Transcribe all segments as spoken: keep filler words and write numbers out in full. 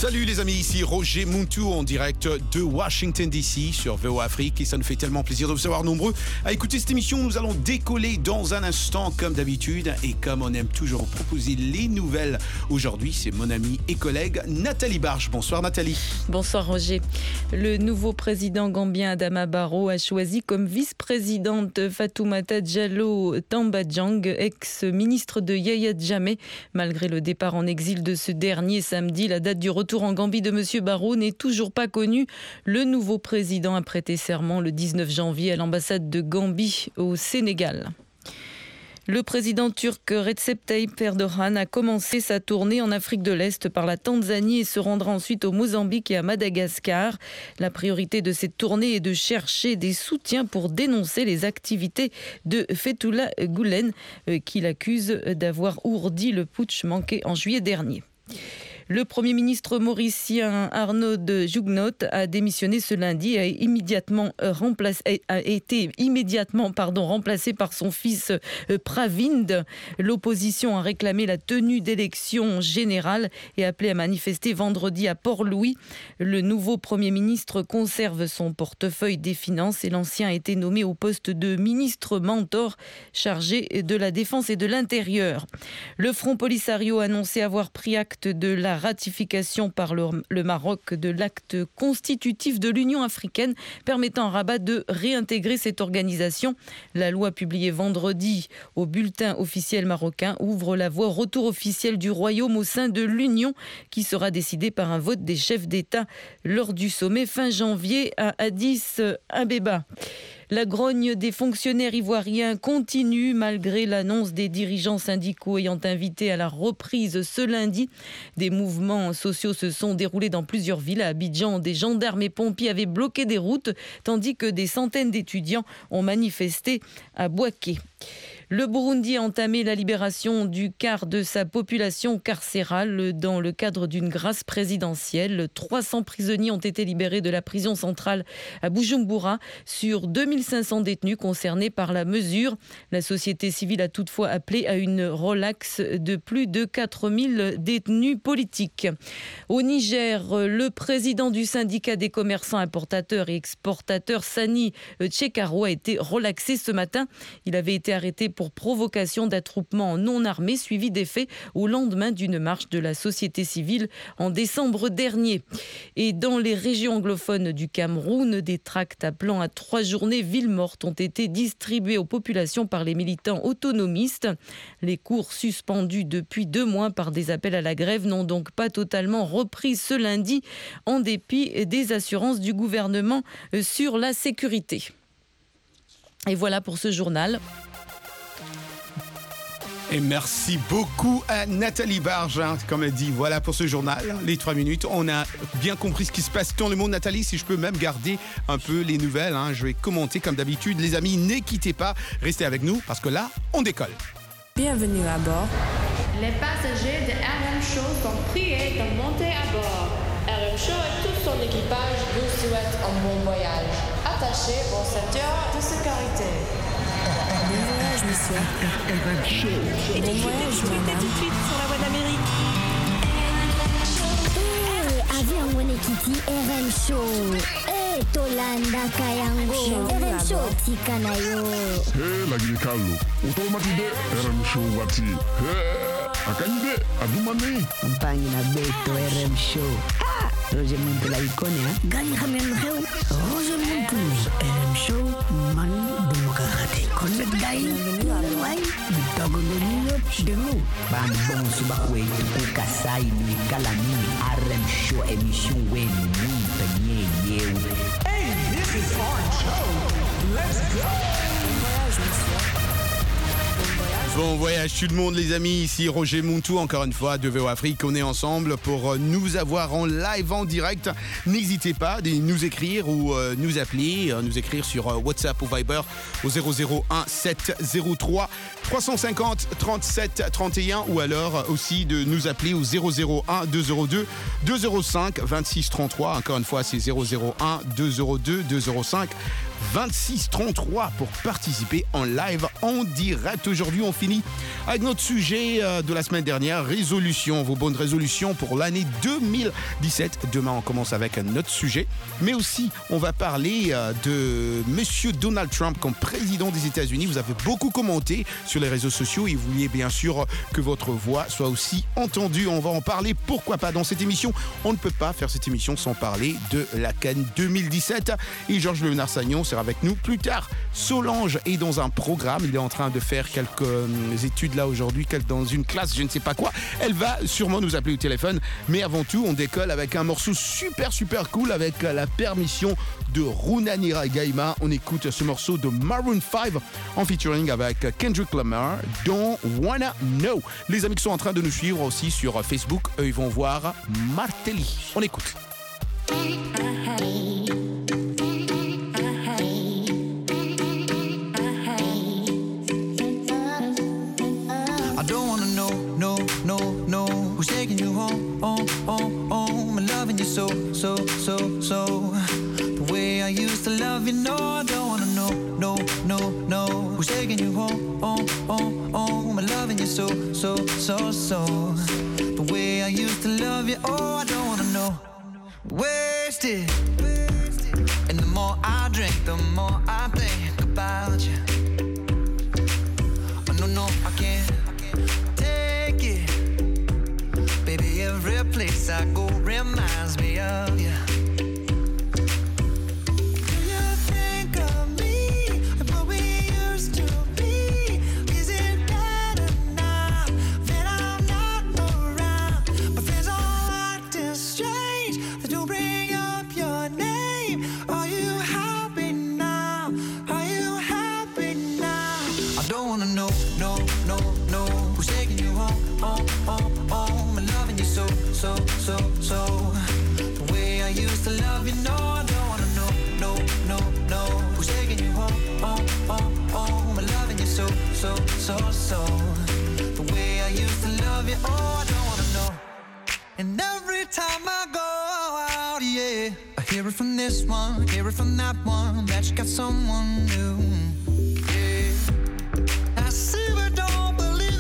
Salut les amis, ici Roger Muntou en direct de Washington D C sur V O Afrique et ça nous fait tellement plaisir de vous savoir nombreux à écouter cette émission. Nous allons décoller dans un instant comme d'habitude et comme on aime toujours vous proposer les nouvelles. Aujourd'hui, c'est mon amie et collègue Nathalie Barge. Bonsoir Nathalie. Bonsoir Roger. Le nouveau président gambien Adama Barrow a choisi comme vice-présidente Fatoumata Jallow Tambadjang, ex-ministre de Yahya Jammeh. Malgré le départ en exil de ce dernier samedi, la date du retour en Gambie de M. Barrow n'est toujours pas connue. Le nouveau président a prêté serment le dix-neuf janvier à l'ambassade de Gambie au Sénégal. Le président turc Recep Tayyip Erdogan a commencé sa tournée en Afrique de l'Est par la Tanzanie et se rendra ensuite au Mozambique et à Madagascar. La priorité de cette tournée est de chercher des soutiens pour dénoncer les activités de Fethullah Gülen, qu'il accuse d'avoir ourdi le putsch manqué en juillet dernier. Le Premier ministre mauricien Arnaud de Jugnot a démissionné ce lundi et a, immédiatement remplacé, a été immédiatement pardon, remplacé par son fils Pravind. L'opposition a réclamé la tenue d'élections générales et appelé à manifester vendredi à Port-Louis. Le nouveau Premier ministre conserve son portefeuille des Finances et l'ancien a été nommé au poste de ministre mentor chargé de la Défense et de l'Intérieur. Le Front Polisario a annoncé avoir pris acte de la ratification par le, le Maroc de l'acte constitutif de l'Union africaine permettant à Rabat de réintégrer cette organisation. La loi publiée vendredi au bulletin officiel marocain ouvre la voie au retour officiel du royaume au sein de l'Union qui sera décidé par un vote des chefs d'État lors du sommet fin janvier à Addis Abeba. La grogne des fonctionnaires ivoiriens continue malgré l'annonce des dirigeants syndicaux ayant invité à la reprise ce lundi. Des mouvements sociaux se sont déroulés dans plusieurs villes. À Abidjan, des gendarmes et pompiers avaient bloqué des routes, tandis que des centaines d'étudiants ont manifesté à Bouaké. Le Burundi a entamé la libération du quart de sa population carcérale dans le cadre d'une grâce présidentielle. trois cents prisonniers ont été libérés de la prison centrale à Bujumbura sur deux mille cinq cents détenus concernés par la mesure. La société civile a toutefois appelé à une relaxe de plus de quatre mille détenus politiques. Au Niger, le président du syndicat des commerçants importateurs et exportateurs, Sani Tchekaro, a été relaxé ce matin. Il avait été arrêté pour provocation d'attroupement non armé suivi des faits au lendemain d'une marche de la société civile en décembre dernier. Et dans les régions anglophones du Cameroun, des tracts appelant à trois journées villes mortes ont été distribués aux populations par les militants autonomistes. Les cours suspendus depuis deux mois par des appels à la grève n'ont donc pas totalement repris ce lundi en dépit des assurances du gouvernement sur la sécurité. Et voilà pour ce journal. Et merci beaucoup à Nathalie Barge, hein, comme elle dit, voilà pour ce journal, les trois minutes. On a bien compris ce qui se passe dans le monde. Nathalie, si je peux même garder un peu les nouvelles, hein, je vais commenter comme d'habitude. Les amis, ne quittez pas, restez avec nous parce que là, on décolle. Bienvenue à bord. Les passagers de R M Show sont priés de monter à bord. R M Show et tout son équipage vous souhaitent un bon voyage. Attachez vos ceintures de sécurité. Bon voyage, monsieur. R M Show. Et bon voyage, madame. Tout de suite sur la voie d'Amérique. Eh, avion Wene Kiti R M Show. Eh, Tolanda Kayango. R M Show Tikanayo. Hey, lagi Carlo. Automatide R M Show wati. Hey, akanyide adumani. Mpangi na beto R M Show. Ah, Roger Muntou la icône, hein. Gani Ramen Reu. Roger Muntou. R M Show man demokrati. Konnet Gai. Bienvenue à bord. Wai. Bitagolonio. Demo. Ban bon subakwe tuku kasai ni kalami R M Show émission wen munta nye yeu. Hey, this is our show. Let's go. Bon voyage, monsieur. Bon voyage. Bon voyage tout le monde les amis, ici Roger Muntou, encore une fois de V O Afrique, on est ensemble pour nous avoir en live, en direct. N'hésitez pas à nous écrire ou euh, nous appeler, euh, nous écrire sur euh, WhatsApp ou Viber au zéro zéro un sept zéro trois trois cent cinquante trente-sept trente et un ou alors aussi de nous appeler au zéro zéro un deux zéro deux deux zéro cinq vingt-six trente-trois. Encore une fois, c'est zéro zéro un deux zéro deux deux zéro cinq vingt-six trente-trois pour participer en live, en direct. Aujourd'hui, on finit avec notre sujet de la semaine dernière, résolution, vos bonnes résolutions pour l'année deux mille dix-sept. Demain, on commence avec un autre sujet, mais aussi, on va parler de Monsieur Donald Trump comme président des États-Unis. Vous avez beaucoup commenté sur les réseaux sociaux et vous vouliez bien sûr que votre voix soit aussi entendue. On va en parler, pourquoi pas, dans cette émission. On ne peut pas faire cette émission sans parler de la CAN deux mille dix-sept. Et Georges Léonard-Sagnon sera avec nous plus tard. Solange est dans un programme, il est en train de faire quelques euh, études là aujourd'hui, dans une classe, je ne sais pas quoi. Elle va sûrement nous appeler au téléphone, mais avant tout, on décolle avec un morceau super super cool avec la permission de Runanira Gaima. On écoute ce morceau de Maroon five en featuring avec Kendrick Lamar, Don't Wanna Know. Les amis qui sont en train de nous suivre aussi sur Facebook, eux ils vont voir Martelly. On écoute. Who's taking you home, home, home, home? I'm loving you so, so, so, so. The way I used to love you, no, I don't wanna know, no, no, no. Who's taking you home, home, home, home? I'm loving you so, so, so, so. The way I used to love you, oh, I don't wanna know. Wasted. And the more I drink, the more I think about you. Oh, no, no, I can't. Every place I go reminds me of you. Do you think of me and what we used to be? Is it better now that I'm not around? My friends all acting strange. They don't bring up your name. Are you happy now? Are you happy now? I don't wanna know, no, no, no. Who's taking you home, home, home, home? I'm loving you so, so, so, so. The way I used to love you, no, I don't wanna know, no, no, no. Who's taking you home, home, home, home? I'm loving you so, so, so, so. The way I used to love you, oh, I don't wanna know. And every time I go out, yeah, I hear it from this one, hear it from that one, that you got someone new. Yeah, I see but don't believe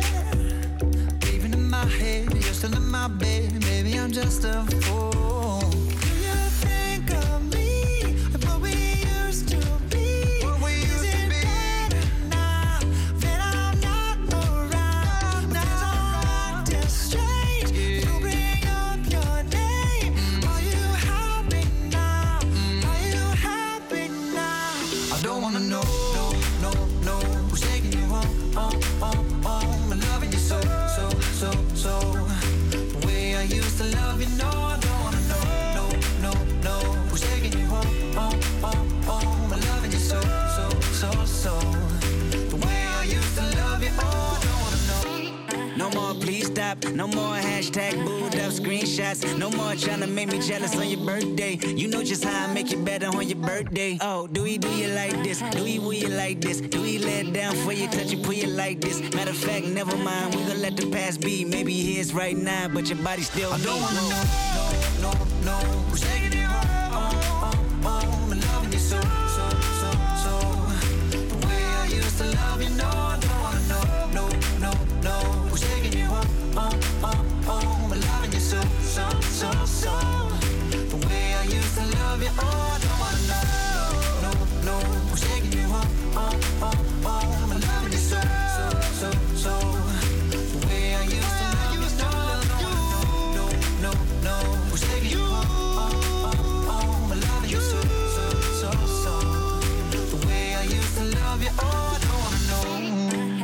it. Even in my head, you're still in my bed. Maybe I'm just a fool. Do you think of me and what we used to be? What we used Is to it be? Better now that I'm not around? Now I'm acting strange. Yeah. You bring up your name. Mm. Are you happy now? Mm. Are you happy now? I don't wanna know, no, no, no. Who's taking you home, home, home, home? I'm loving you so, so, so, so. I used to love you, no, I don't wanna know, no, no, no. Who's taking you home, home, home, home? I'm loving you so, so, so, so. The way I used to love you, oh, I don't wanna know. No more, please stop. No more hashtag booed up screenshots. No more trying to make me jealous on your birthday. You know just how I make you better on your birthday. Oh, do we do you like this? Do we will you like this? Do we let down for you, touch you, pull you like this? Matter of fact, never mind. We gon' let the past be. Maybe he is right now, but your body still. I don't wanna know, no, no, no. Who's taking you home, home, home? I'm loving you so, so, so, so. The way I used to love you, no, I don't wanna know, no, no, no. Who's taking you home, home, home, home? I'm loving you so, so, so, so. The way I used to love you, oh, I don't wanna know, no, no, no. Who's taking you home, home, home, home? I'm loving you so, so, so, so. The way I used to love you, no, no, no, no. Who's taking you home, home, home? I'm loving you so, so, so, so. The way I used to love you, oh, I don't wanna know.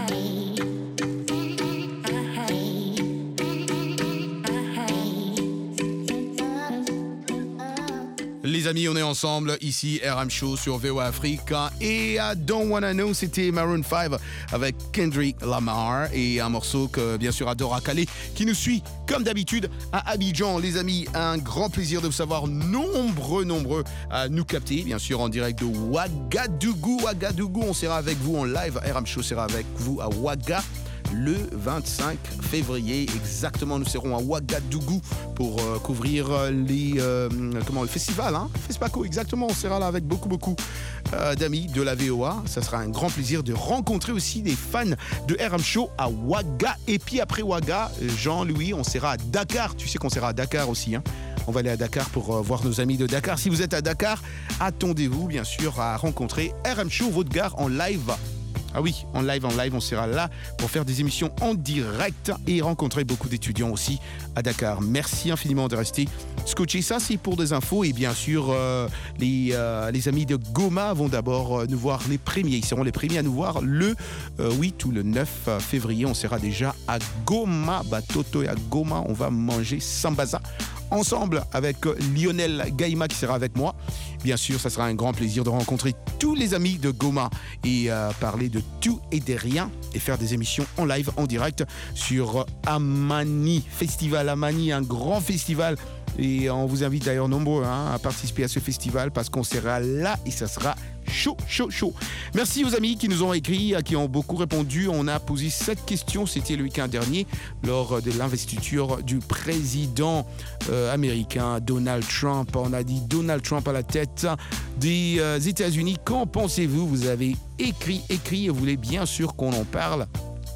Les amis, on est ensemble ici, R M Show sur V O A Afrique. Et à Don't Wanna Know, c'était Maroon five avec Kendrick Lamar et un morceau que bien sûr Adora Calais qui nous suit comme d'habitude à Abidjan. Les amis, un grand plaisir de vous savoir nombreux, nombreux à nous capter, bien sûr en direct de Ouagadougou. Ouagadougou, on sera avec vous en live. R M Show sera avec vous à Ouaga. le vingt-cinq février. Exactement, nous serons à Ouagadougou pour euh, couvrir les, euh, comment, le festival, hein, FESPACO, exactement. On sera là avec beaucoup, beaucoup euh, d'amis de la V O A. Ça sera un grand plaisir de rencontrer aussi des fans de R M Show à Ouaga. Et puis après Ouaga, Jean-Louis, on sera à Dakar. Tu sais qu'on sera à Dakar aussi, hein. On va aller à Dakar pour euh, voir nos amis de Dakar. Si vous êtes à Dakar, attendez-vous bien sûr à rencontrer R M Show, votre gare en live. Ah oui, en live, en live, on sera là pour faire des émissions en direct et rencontrer beaucoup d'étudiants aussi à Dakar. Merci infiniment de rester scotché. Ça, c'est pour des infos. Et bien sûr, euh, les, euh, les amis de Goma vont d'abord euh, nous voir les premiers. Ils seront les premiers à nous voir le euh, huit ou le neuf février. On sera déjà à Goma, Batoto et à Goma. On va manger Sambaza ensemble avec Lionel Gaïma qui sera avec moi. Bien sûr, ça sera un grand plaisir de rencontrer tous les amis de Goma et euh, parler de tout et de rien et faire des émissions en live, en direct sur Amani, Festival Amani, un grand festival. Et on vous invite d'ailleurs nombreux hein, à participer à ce festival parce qu'on sera là et ça sera chaud, chaud, chaud. Merci aux amis qui nous ont écrit, qui ont beaucoup répondu. On a posé sept questions, c'était le week-end dernier, lors de l'investiture du président euh, américain Donald Trump. On a dit Donald Trump à la tête des euh, États-Unis. Qu'en pensez-vous? Vous avez écrit, écrit et vous voulez bien sûr qu'on en parle.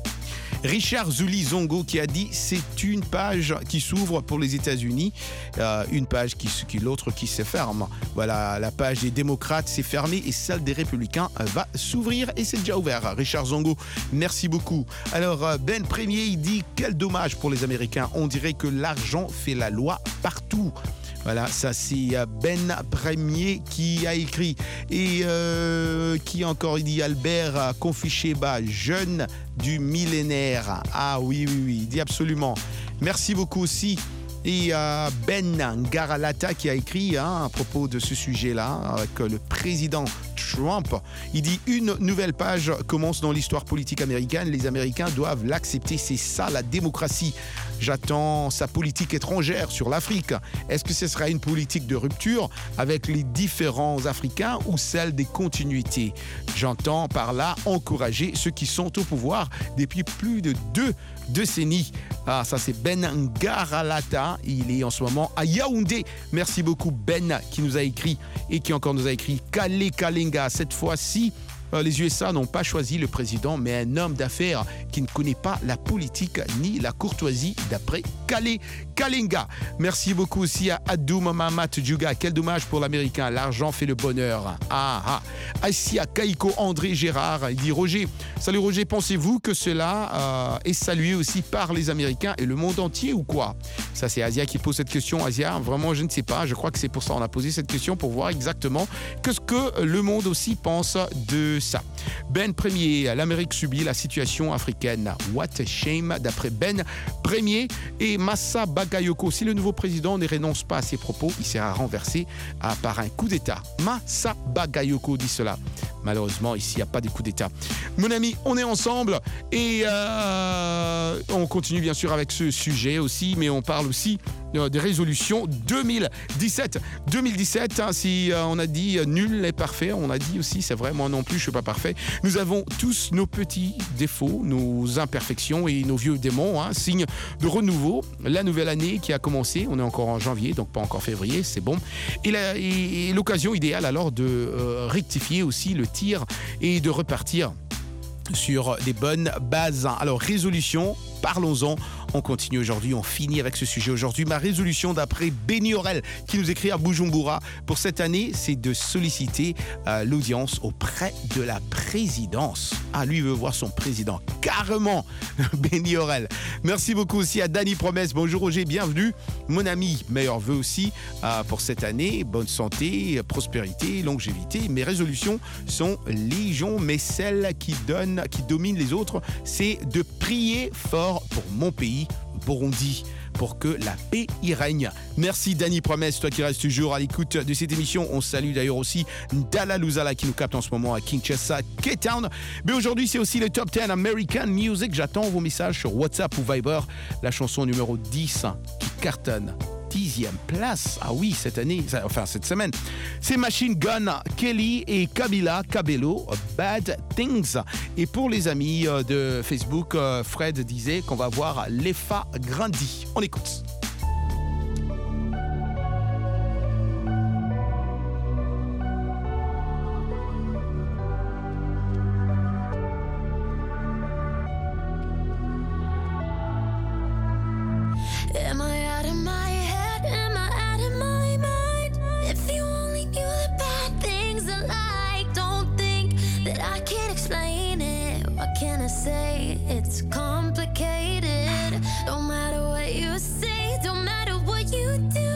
Richard Zuli Zongo qui a dit c'est une page qui s'ouvre pour les États-Unis, euh, une page qui, qui l'autre qui se ferme. Voilà, la page des démocrates s'est fermée et celle des républicains va s'ouvrir et c'est déjà ouvert. Richard Zongo, merci beaucoup. Alors Ben Premier, il dit quel dommage pour les Américains. On dirait que l'argent fait la loi partout. Voilà, ça c'est Ben Premier qui a écrit. Et euh, qui encore, il dit Albert Conficheba, jeune du millénaire. Ah oui, oui, oui, il dit absolument. Merci beaucoup aussi. Et euh, Ben Garalata qui a écrit hein, à propos de ce sujet-là avec le président Trump. Il dit une nouvelle page commence dans l'histoire politique américaine. Les Américains doivent l'accepter. C'est ça la démocratie. J'attends sa politique étrangère sur l'Afrique. Est-ce que ce sera une politique de rupture avec les différents Africains ou celle des continuités? J'entends par là encourager ceux qui sont au pouvoir depuis plus de deux décennies. Ah, ça c'est Ben Garalata. Il est en ce moment à Yaoundé. Merci beaucoup Ben qui nous a écrit et qui encore nous a écrit Kale Kalenga. Cette fois-ci, Euh, les U S A n'ont pas choisi le président, mais un homme d'affaires qui ne connaît pas la politique ni la courtoisie, d'après Kale Kalenga. Merci beaucoup aussi à Adoum Mamat Djouga. Quel dommage pour l'Américain. L'argent fait le bonheur. Ah ah. Assia Kaiko André Gérard. Il dit Roger. Salut Roger, pensez-vous que cela euh, est salué aussi par les Américains et le monde entier ou quoi? Ça, c'est Asia qui pose cette question. Asia, vraiment, je ne sais pas. Je crois que c'est pour ça qu'on a posé cette question pour voir exactement que ce que le monde aussi pense de ça. Ben Premier, l'Amérique subit la situation africaine. What a shame, d'après Ben Premier. Et Massa Bagayoko, si le nouveau président ne renonce pas à ses propos, il sera renversé par un coup d'État. Massa Bagayoko dit cela. Malheureusement, ici, il n'y a pas de coup d'État. Mon ami, on est ensemble et euh, on continue bien sûr avec ce sujet aussi, mais on parle aussi euh, des résolutions deux mille dix-sept. deux mille dix-sept, hein, si euh, on a dit euh, nul n'est parfait, on a dit aussi, c'est vrai, moi non plus, je ne suis pas parfait. Nous avons tous nos petits défauts, nos imperfections et nos vieux démons, hein, signe de renouveau. La nouvelle année qui a commencé, on est encore en janvier, donc pas encore février, c'est bon. Et, la, et, et l'occasion idéale alors de euh, rectifier aussi le tir et de repartir sur des bonnes bases. Alors, résolution, parlons-en. On continue aujourd'hui, on finit avec ce sujet aujourd'hui. Ma résolution d'après Benny Aurel qui nous écrit à Bujumbura pour cette année, c'est de solliciter euh, l'audience auprès de la présidence. Ah, lui veut voir son président. Carrément, Benny Aurel. Merci beaucoup aussi à Dani Promesse. Bonjour Roger, bienvenue. Mon ami, meilleurs vœux aussi euh, pour cette année. Bonne santé, prospérité, longévité. Mes résolutions sont légion, mais celle qui donne, qui domine les autres, c'est de prier fort pour mon pays, Burundi, pour que la paix y règne. Merci Dani Promesse, toi qui restes toujours à l'écoute de cette émission. On salue d'ailleurs aussi Ndala Luzala qui nous capte en ce moment à Kinshasa, Cape Town. Mais aujourd'hui, c'est aussi le Top dix American Music. J'attends vos messages sur WhatsApp ou Viber. La chanson numéro dix qui cartonne dixième place. Ah oui, cette année, enfin cette semaine. C'est Machine Gun Kelly et Camila Cabello, Bad Things. Et pour les amis de Facebook, Fred disait qu'on va voir Lefa Grandi. On écoute. Am I out of my head? Am I out of my mind? If you only knew the bad things I like, don't think that I can't explain it. What can I say? It's complicated. Don't matter what you say, don't matter what you do.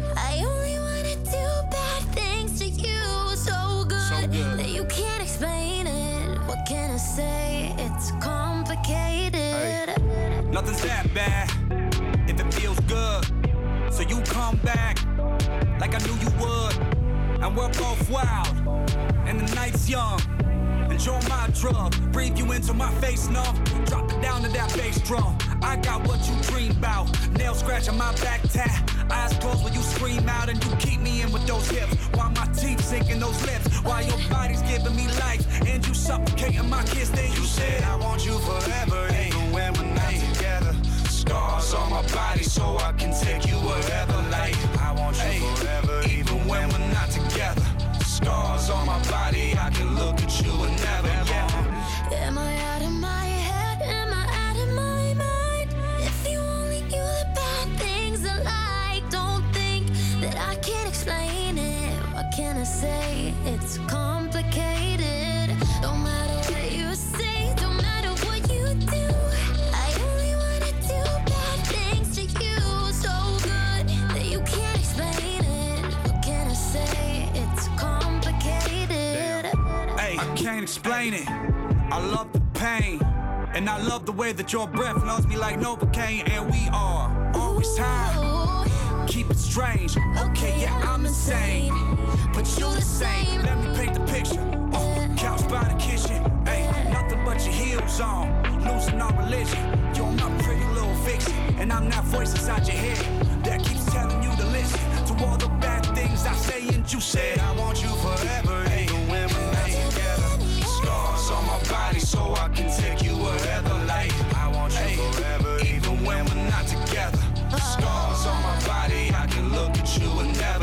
I only wanna do bad things to you, so good, so good. That you can't explain it. What can I say? It's complicated. Hey. Nothing's that bad. If it feels good, so you come back like I knew you would. And we're both wild, and the night's young. Enjoy my drug, breathe you into my face, no. Drop it down to that bass drum. I got what you dream about. Nail scratching my back tat. Eyes closed when you scream out, and you keep me in with those hips. While my teeth sink in those lips. While your body's giving me life, and you suffocating my kiss. Then you said I want you forever, even when we're not together. Scars on my body so I can take you wherever. Like I want you hey, forever, even when we're not together. Scars on my body, I can look at you and never. Yeah. Am I out of my head? Am I out of my mind? If you only knew the bad things I like, don't think that I can't explain it. What can I say? It's complicated. Don't matter what you say, don't matter what you do. I only wanna do bad things to you, so good that you can't explain it. What can I say? It's complicated. Hey, I can't explain it. I love the pain, and I love the way that your breath loves me like Novocaine. And we are always high. Keep it strange. Okay, yeah, I'm insane, but you the same. Let me paint the picture. Uh, couch by the kitchen. Hey, nothing but your heels on. Losing our religion. You're my pretty little vixen, and I'm that voice inside your head that keeps telling you to listen to all the bad things I say. And you said I want you forever, even when we're not together. Scars on my body so I can take you wherever. Like I want you hey, forever, even when we're not together. Scars on my body, I can look at you and never.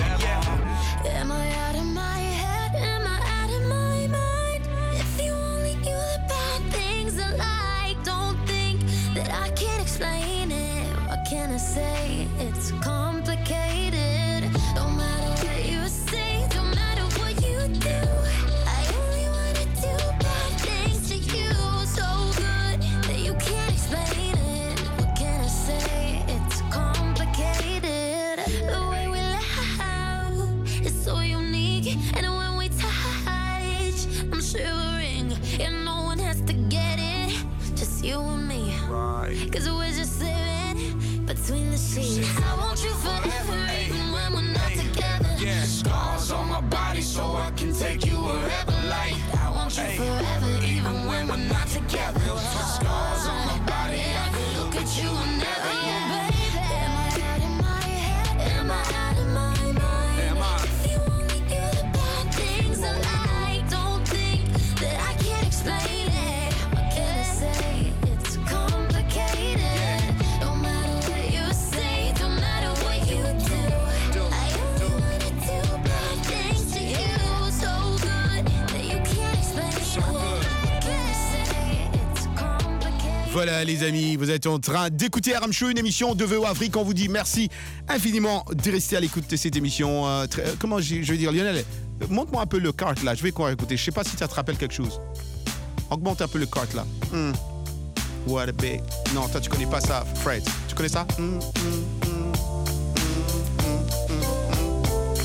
Yeah. Am I out of my head? Am I out of my mind? If you only knew the bad things I like, don't think that I can't explain it. What can I say? It's complicated. Don't matter what you say, don't matter what you do. I only wanna do bad things to you, so good that you can't explain it. What can I say? It's complicated. The way we laugh is so unique, and when we touch, I'm shivering, and no one has to get it, just you and me. Right. Cause we're just living between the sheets. I want you forever, even when we're not together. Yeah, scars on my body so I can take you wherever. Like I want you hey, forever, even when we're not together. Scars on my body, I can look at you and never. Oh, baby, am I out of my head? Am I out of my mind? Am I? If you only knew the bad things I like, don't think that I can't explain it. What can I say? It's complicated. Don't matter what you say, don't matter what you do. I only wanna do bad things to you, so good that you can't explain it. What can I say? It's complicated. Voilà les amis, vous êtes en train d'écouter R M Show, une émission de V O Afrique. On vous dit merci infiniment de rester à l'écoute de cette émission. Euh, très, euh, comment je, je vais dire, Lionel, montre-moi un peu le cart là, je vais quoi écouter. Je sais pas si ça te rappelle quelque chose. Augmente un peu le cart là. Mm. What a bit. Non, toi tu connais pas ça, Fred. Tu connais ça? Mm, mm, mm, mm, mm, mm,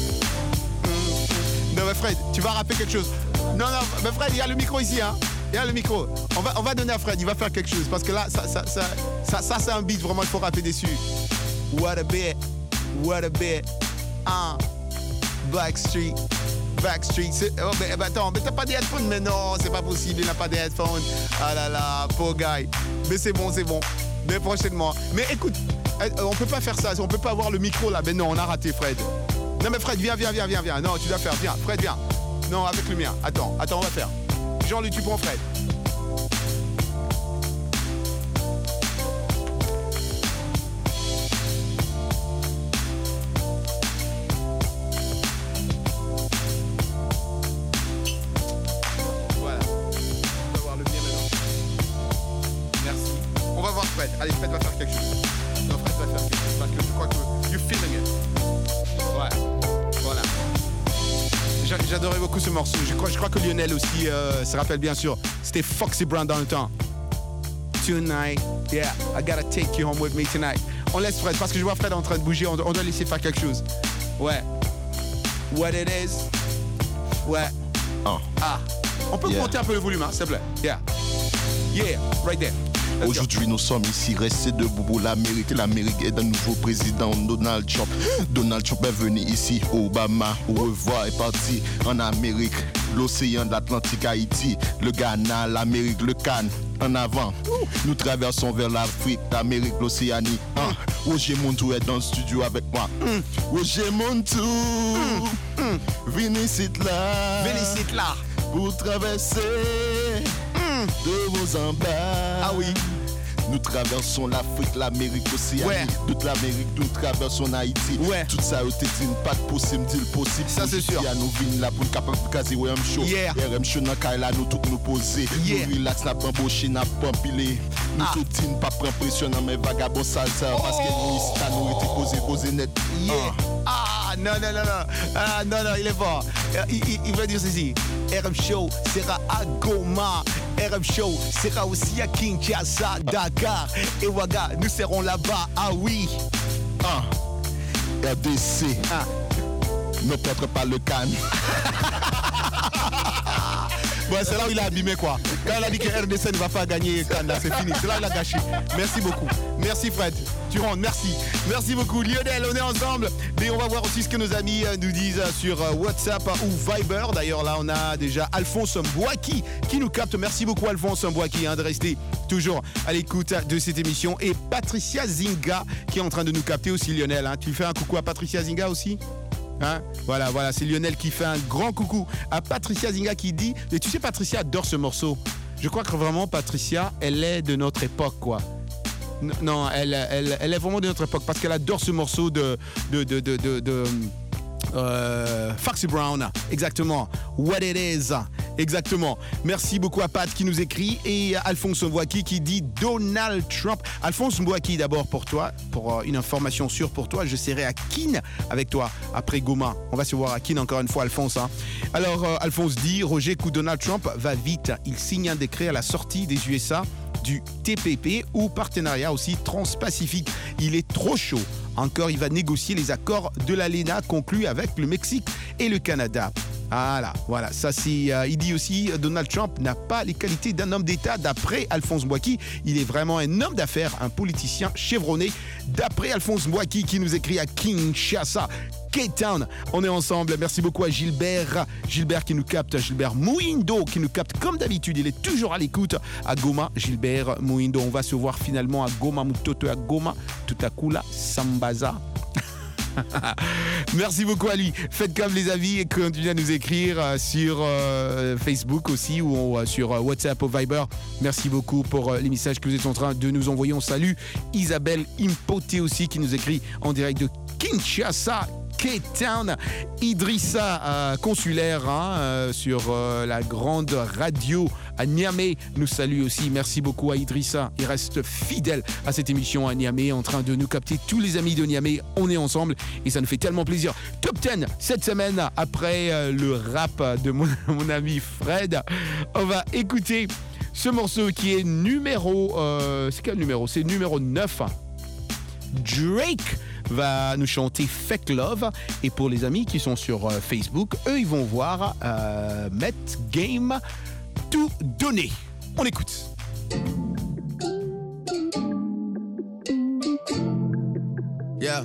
mm. Non mais Fred, tu vas rapper quelque chose. Non, non, mais Fred, il y a le micro ici, hein. Il y a le micro. On va, on va donner à Fred, il va faire quelque chose. Parce que là, ça, ça, ça, ça, ça c'est un beat, vraiment, il faut rapper dessus. What a bit, what a bit. Ah, Backstreet, Backstreet. Oh, mais, mais attends, mais t'as pas des headphones? Mais non, c'est pas possible, il n'a pas des headphones. Ah là là, pauvre guy. Mais c'est bon, c'est bon. Mais prochainement. Mais écoute, Eh, on peut pas faire ça, on peut pas avoir le micro là. Mais non, on a raté Fred. Non mais Fred, viens, viens, viens, viens, viens. Non, tu dois faire, viens. Fred, viens. Non, avec le mien. Attends, attends, on va faire. Jean-Luc, tu prends Fred. Allez, Fred va faire quelque chose. Non, Fred va faire quelque chose parce que je crois que you're feeling it. Ouais, voilà. J'a- J'adorais beaucoup ce morceau. Je crois, je crois que Lionel aussi euh, se rappelle bien sûr. C'était Foxy Brown dans le temps. Tonight, yeah, I gotta take you home with me tonight. On laisse Fred parce que je vois Fred en train de bouger. On, on doit laisser faire quelque chose. Ouais. What it is. Ouais. Oh. Ah. On peut Yeah. monter un peu le volume, hein, s'il te plaît. Yeah. Yeah, right there. Aujourd'hui, nous sommes ici, restés debout pour l'Amérique. L'Amérique est un nouveau président, Donald Trump. Donald Trump est venu ici, Obama, au revoir, est parti en Amérique. L'océan de l'Atlantique, Haïti, le Ghana, l'Amérique, le Cannes. En avant, nous traversons vers l'Afrique, l'Amérique, l'Océanie. Hein? Roger Montou est dans le studio avec moi. Roger Montou, venez ici là. Venez ici là. Pour traverser de vos embats. Ah oui. Nous traversons l'Afrique, l'Amérique, l'Océanie. Ouais. Toute l'Amérique, nous traversons Haïti. Ouais. Tout ça, c'est une pas de possible, dit le possible. Ça, c'est sûr. Il y a nous vignes là pour le capable de caser R M Show. Yeah. R M Show, dans le là, nous tous nous poser. Yeah. Nous relax, n'a pas embauché, n'a pas empilé. Nous Ah. tout ne pas prendre pression dans mes vagabonds salsa. Parce que nous, ici, nous été posé, posé net. Yeah. Ah. Ah, non, non, non, non. Ah, non, non, il est fort. Euh, Il, il, il va dire ceci. R M Show sera à Goma. R M Show sera aussi à Kinshasa, Dakar et Ouaga. Nous serons là-bas. Ah oui. Ah. R D C. Ah. Ne perdre pas le Cannes. Bon, c'est là où il a abîmé quoi. Quand il a dit que R D C ne va pas gagner Cannes, c'est fini. C'est là où il a gâché. Merci beaucoup. Merci Fred. Tu rentres. Merci. Merci beaucoup. Lionel, on est ensemble. Et on va voir aussi ce que nos amis euh, nous disent euh, sur euh, WhatsApp euh, ou Viber. D'ailleurs, là, on a déjà Alphonse Mbouaki qui nous capte. Merci beaucoup, Alphonse Mbouaki, hein, de rester toujours à l'écoute de cette émission. Et Patricia Zinga qui est en train de nous capter aussi, Lionel. Hein. Tu fais un coucou à Patricia Zinga aussi? Hein, voilà, voilà, c'est Lionel qui fait un grand coucou à Patricia Zinga qui dit, et tu sais, Patricia adore ce morceau. Je crois que vraiment, Patricia, elle est de notre époque, quoi. N- Non, elle, elle, elle est vraiment de notre époque parce qu'elle adore ce morceau de, de, de, de, de, de euh, Foxy Brown, exactement. What it is, exactement. Merci beaucoup à Pat qui nous écrit et à Alphonse Mbouaki qui dit Donald Trump. Alphonse Mbouaki, d'abord pour toi, pour une information sûre pour toi, je serai à Keene avec toi après Goma. On va se voir à Keene encore une fois, Alphonse. Hein. Alors, euh, Alphonse dit Roger, coup Donald Trump va vite. Il signe un décret à la sortie des U S A du T P P ou partenariat aussi transpacifique. Il est trop chaud. Encore, il va négocier les accords de l'ALENA conclus avec le Mexique et le Canada. Voilà, voilà, ça c'est. Euh, il dit aussi Donald Trump n'a pas les qualités d'un homme d'État d'après Alphonse Mbouaki. Il est vraiment un homme d'affaires, un politicien chevronné. D'après Alphonse Mbouaki qui nous écrit à Kinshasa. K-Town, on est ensemble. Merci beaucoup à Gilbert. Gilbert qui nous capte. Gilbert Mouindo qui nous capte comme d'habitude. Il est toujours à l'écoute à Goma. Gilbert Mouindo. On va se voir finalement à Goma. Mutoto à Goma. Tutakula Sambaza. Merci beaucoup à lui. Faites comme les amis et continuez à nous écrire sur euh, Facebook aussi ou euh, sur euh, WhatsApp ou Viber. Merci beaucoup pour euh, les messages que vous êtes en train de nous envoyer. On salue Isabelle Impoté aussi qui nous écrit en direct de Kinshasa. K-Town, Idrissa euh, consulaire hein, euh, sur euh, la grande radio à Niamey nous salue aussi. Merci beaucoup à Idrissa. Il reste fidèle à cette émission à Niamey en train de nous capter. Tous les amis de Niamey, on est ensemble et ça nous fait tellement plaisir. Top dix cette semaine après euh, le rap de mon, mon ami Fred. On va écouter ce morceau qui est numéro... Euh, c'est quel numéro? C'est numéro neuf. Drake va nous chanter Fake Love. Et pour les amis qui sont sur euh, Facebook, eux, ils vont voir euh, Met Game tout donner. On écoute. Yeah.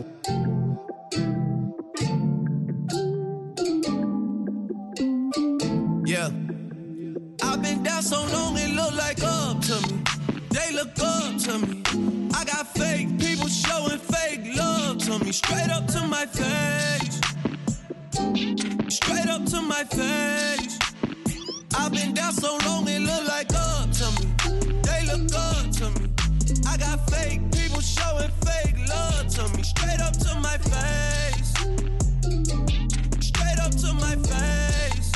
Yeah. I've been down so long it look like up to me. they look up to me. I got fake people showing fake love to me. Straight up to my face. Straight up to my face. I've been down so long it look like up to me. They look up to me. I got fake people showing fake love to me. Straight up to my face. Straight up to my face.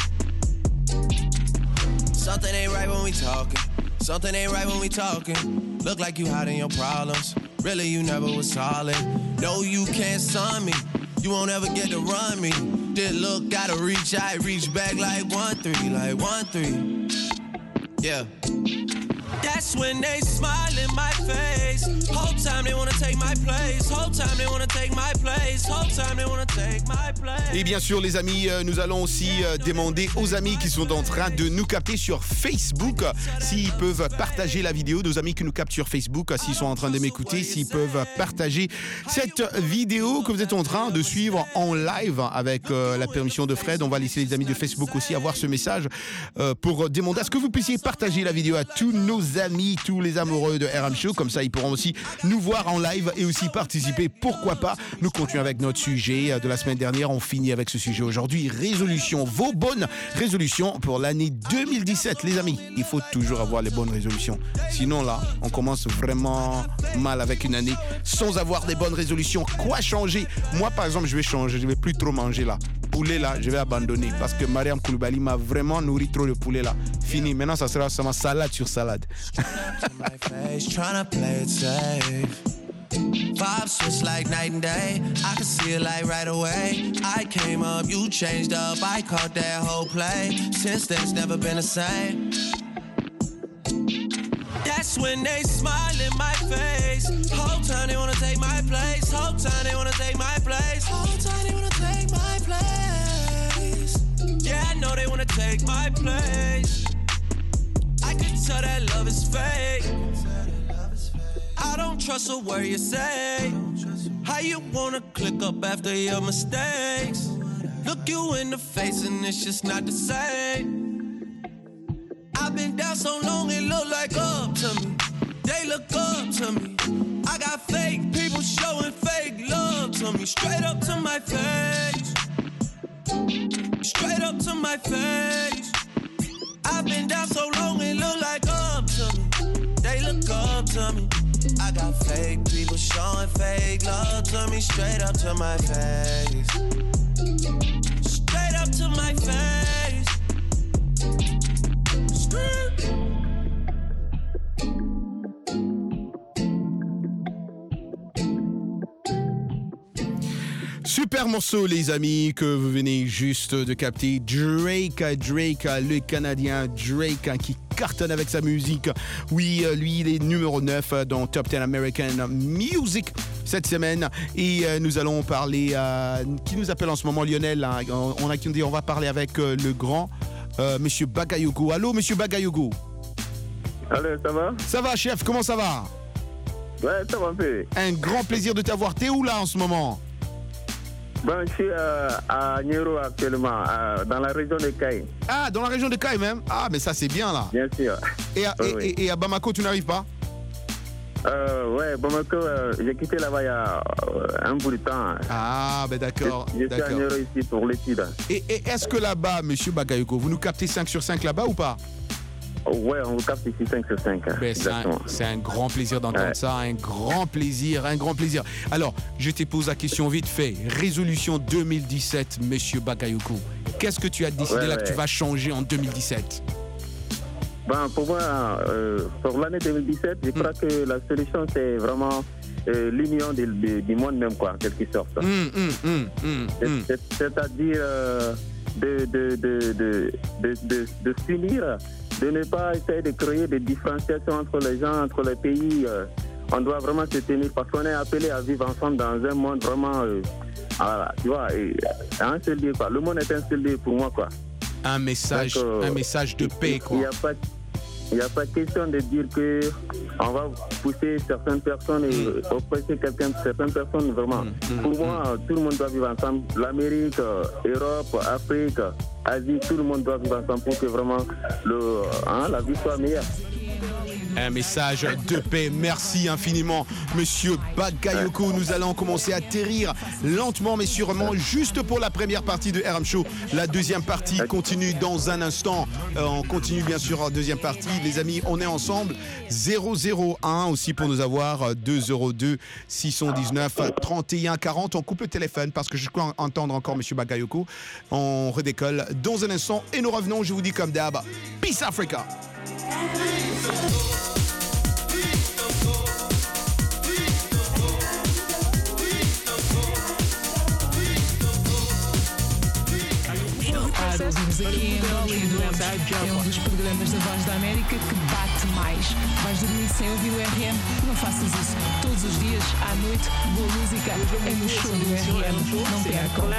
Something ain't right when we talking. Something ain't right when we talking. Look like you hiding your problems. Really, you never was solid. No, you can't sign me. You won't ever get to run me. Did look, gotta reach, I reach back like one, three, like one, three. Yeah. That's when they smile in my face. Whole time they wanna take my place. Whole time they wanna take my place. Whole time they wanna take my place. Et bien sûr, les amis, euh, nous allons aussi euh, demander aux amis qui sont en train de nous capter sur Facebook euh, s'ils peuvent partager la vidéo. Nos amis qui nous captent sur Facebook, euh, s'ils sont en train de m'écouter, s'ils peuvent partager cette vidéo que vous êtes en train de suivre en live avec euh, la permission de Fred. On va laisser les amis de Facebook aussi avoir ce message euh, pour demander à ce que vous puissiez partager la vidéo à tous nos amis, tous les amoureux de R M Show. Comme ça, ils pourront aussi nous voir en live et aussi participer. Pourquoi pas? Nous continuons avec notre sujet de la semaine dernière. On finit avec ce sujet aujourd'hui. Résolution. Vos bonnes résolutions pour l'année deux mille dix-sept. Les amis, il faut toujours avoir les bonnes résolutions. Sinon, là, on commence vraiment mal avec une année sans avoir des bonnes résolutions. Quoi changer? Moi, par exemple, je vais changer. Je vais plus trop manger là. Poulet là, je vais abandonner parce que Mariam Koulibaly m'a vraiment nourri trop de poulet là. Fini. Maintenant, ça sera seulement salade sur salade. Vibes switch like night and day. I can see it like right away. I came up, you changed up. I caught that whole play. Since then, it's never been the same. That's when they smile in my face. Whole time they wanna take my place. Whole time they wanna take my place. Whole time they wanna take my place. Yeah, I know they wanna take my place. I can tell that love is fake. I don't trust a word you say. How you wanna click up after your mistakes? Look you in the face and it's just not the same. I've been down so long it look like up to me. They look up to me. I got fake people showing fake love to me. Straight up to my face. Straight up to my face. I've been down so long it look like up to me. They look up to me. I got fake people showing fake love to me. Straight up to my face. Straight up to my face. Straight. Super morceau, les amis, que vous venez juste de capter. Drake, Drake, le Canadien Drake qui cartonne avec sa musique. Oui, lui, il est numéro neuf dans Top dix American Music cette semaine. Et nous allons parler... Euh, qui nous appelle en ce moment, Lionel? Hein, on, a, on va parler avec euh, le grand euh, Monsieur Bagayoko. Allô, Monsieur Bagayoko? Allô, ça va? Ça va, chef, comment ça va? Ouais, ça va un peu. Un grand plaisir de t'avoir. T'es où, là, en ce moment? Bon, je suis euh, à Nyero actuellement, euh, dans la région de Caille. Ah, dans la région de Caille même? Ah, mais ça c'est bien là. Bien sûr. Et à, oui, et, oui. et à Bamako, tu n'arrives pas? euh, Ouais, Bamako, euh, j'ai quitté là-bas il y a euh, un bout de temps. Ah, ben d'accord. Je, je suis à Nyero ici pour l'étude. Et, et est-ce que là-bas, monsieur Bagayoko, vous nous captez cinq sur cinq là-bas ou pas? Ouais, on vous capte ici cinq sur cinq. Ben, c'est, un, c'est un grand plaisir d'entendre ouais. ça, un grand plaisir, un grand plaisir. Alors, je te pose la question vite fait. Résolution deux mille dix-sept, monsieur Bagayoko. Qu'est-ce que tu as décidé ouais, là ouais. que tu vas changer en deux mille dix-sept? Ben, pour moi, euh, pour l'année deux mille dix-sept, je mm. crois que la solution, c'est vraiment euh, l'union de, de, du monde même, quoi, en quelque sorte. Mm, mm, mm, mm, c'est, mm. c'est, c'est-à-dire euh, de, de, de, de, de, de, de s'unir, de ne pas essayer de créer des différenciations entre les gens, entre les pays. Euh, on doit vraiment se tenir parce qu'on est appelé à vivre ensemble dans un monde vraiment, euh, à, tu vois, et, à un seul lieu, quoi. Le monde est un seul lieu pour moi, quoi. Un message, Donc, euh, un message de paix, quoi. Il n'y a pas, il n'y a pas question de dire que on va pousser certaines personnes et mm. oppresser quelqu'un, certaines personnes, vraiment. Mm. Pour mm. moi, tout le monde doit vivre ensemble. L'Amérique, Europe, Afrique, Asie, tout le monde doit vivre ensemble pour que vraiment le, hein, la vie soit meilleure. Un message de paix. Merci infiniment, Monsieur Bakayoko. Nous allons commencer à atterrir lentement mais sûrement juste pour la première partie de R M Show. La deuxième partie continue dans un instant. Euh, on continue bien sûr en deuxième partie. Les amis, on est ensemble. zéro zéro un aussi pour nous avoir. deux zéro deux six un neuf trente et un quarante. On coupe le téléphone parce que je crois entendre encore Monsieur Bakayoko. On redécolle dans un instant et nous revenons. Je vous dis comme d'hab. Peace Africa. Ouvimos aqui em Angola e Doemos. É um dos programas da Voz da América que bate mais. Vais dormir sem ouvir o R M? Não faças isso. Todos os dias, à noite, boa música é no show do R M. Não percam.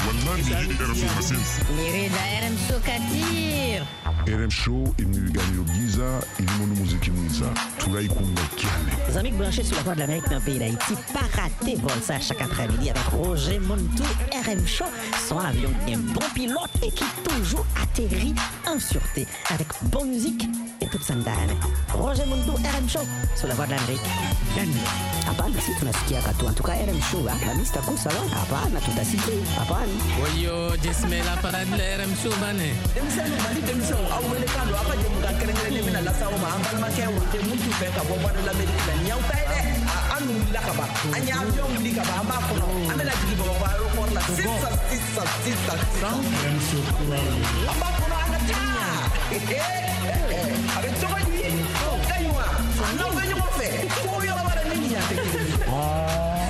Lirida R M Show Katir. R M Show imnigani giza ilimono muziki mwiza tunaikunga kiane. Les amis branchés sur la voix de l'Amérique dans le pays d'Haïti, pas rater vol ça chaque après-midi avec Roger Montou. R M Show, son avion un bon pilote et qui toujours atterrit en sûreté avec bonne musique et toute sa dame. Roger Montou, R M Show sur la voix de l'Amérique. Hapana, si tunasikia katu. En tout cas, R M Show, la mista kusa wa. Hapana, tutasikia. Hapana. Wayo, jismela parade la R M Show bane. Demisano bali demisano awele kando apa je muka kerengere mina la sawo ma ambal ma kewo te muntu fe ka bo bado la medina nyaw tay de anu la ka ba anya avion li ka ba amba ko no amela jigi bo ba ro ko la sisa sisa sisa R M Show amba ko no ana ta avec to ba ni oh kaywa no ba ni mo fe ko yo ba ni ni ate ah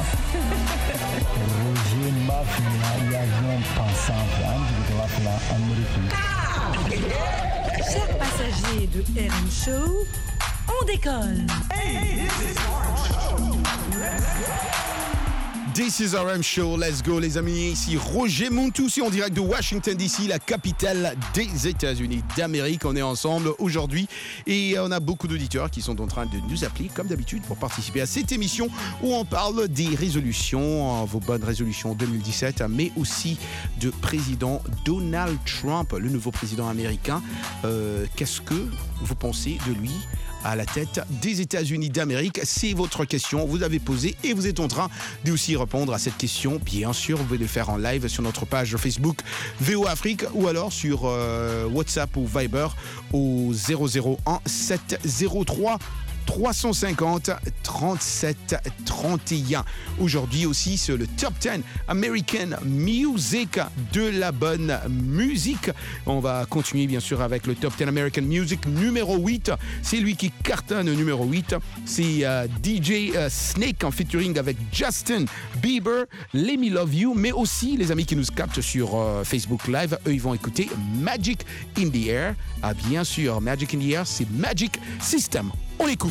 Roger Mafia y avion pensant de la fla américaine. Chers passagers de R M Show, on décolle. Hey, this is R M Show. This is R M Show, let's go les amis, ici Roger Montoussi en direct de Washington D C, la capitale des États-Unis d'Amérique. On est ensemble aujourd'hui et on a beaucoup d'auditeurs qui sont en train de nous appeler comme d'habitude pour participer à cette émission où on parle des résolutions, vos bonnes résolutions deux mille dix-sept, mais aussi de président Donald Trump, le nouveau président américain. Euh, qu'est-ce que vous pensez de lui à la tête des États-Unis d'Amérique? C'est votre question, vous avez posé et vous êtes en train de aussi répondre à cette question. Bien sûr, vous pouvez le faire en live sur notre page Facebook V O Afrique ou alors sur euh, WhatsApp ou Viber au zéro zéro un sept zéro trois trois cent cinquante trente-sept trente et un. Aujourd'hui aussi, c'est le Top dix American Music, de la bonne musique. On va continuer bien sûr avec le Top dix American Music numéro huit. C'est lui qui cartonne numéro huit. C'est euh, D J euh, Snake en featuring avec Justin Bieber, Let Me Love You, mais aussi les amis qui nous captent sur euh, Facebook Live, eux ils vont écouter Magic in the Air. Ah bien sûr, Magic in the Air, c'est Magic System. On écoute.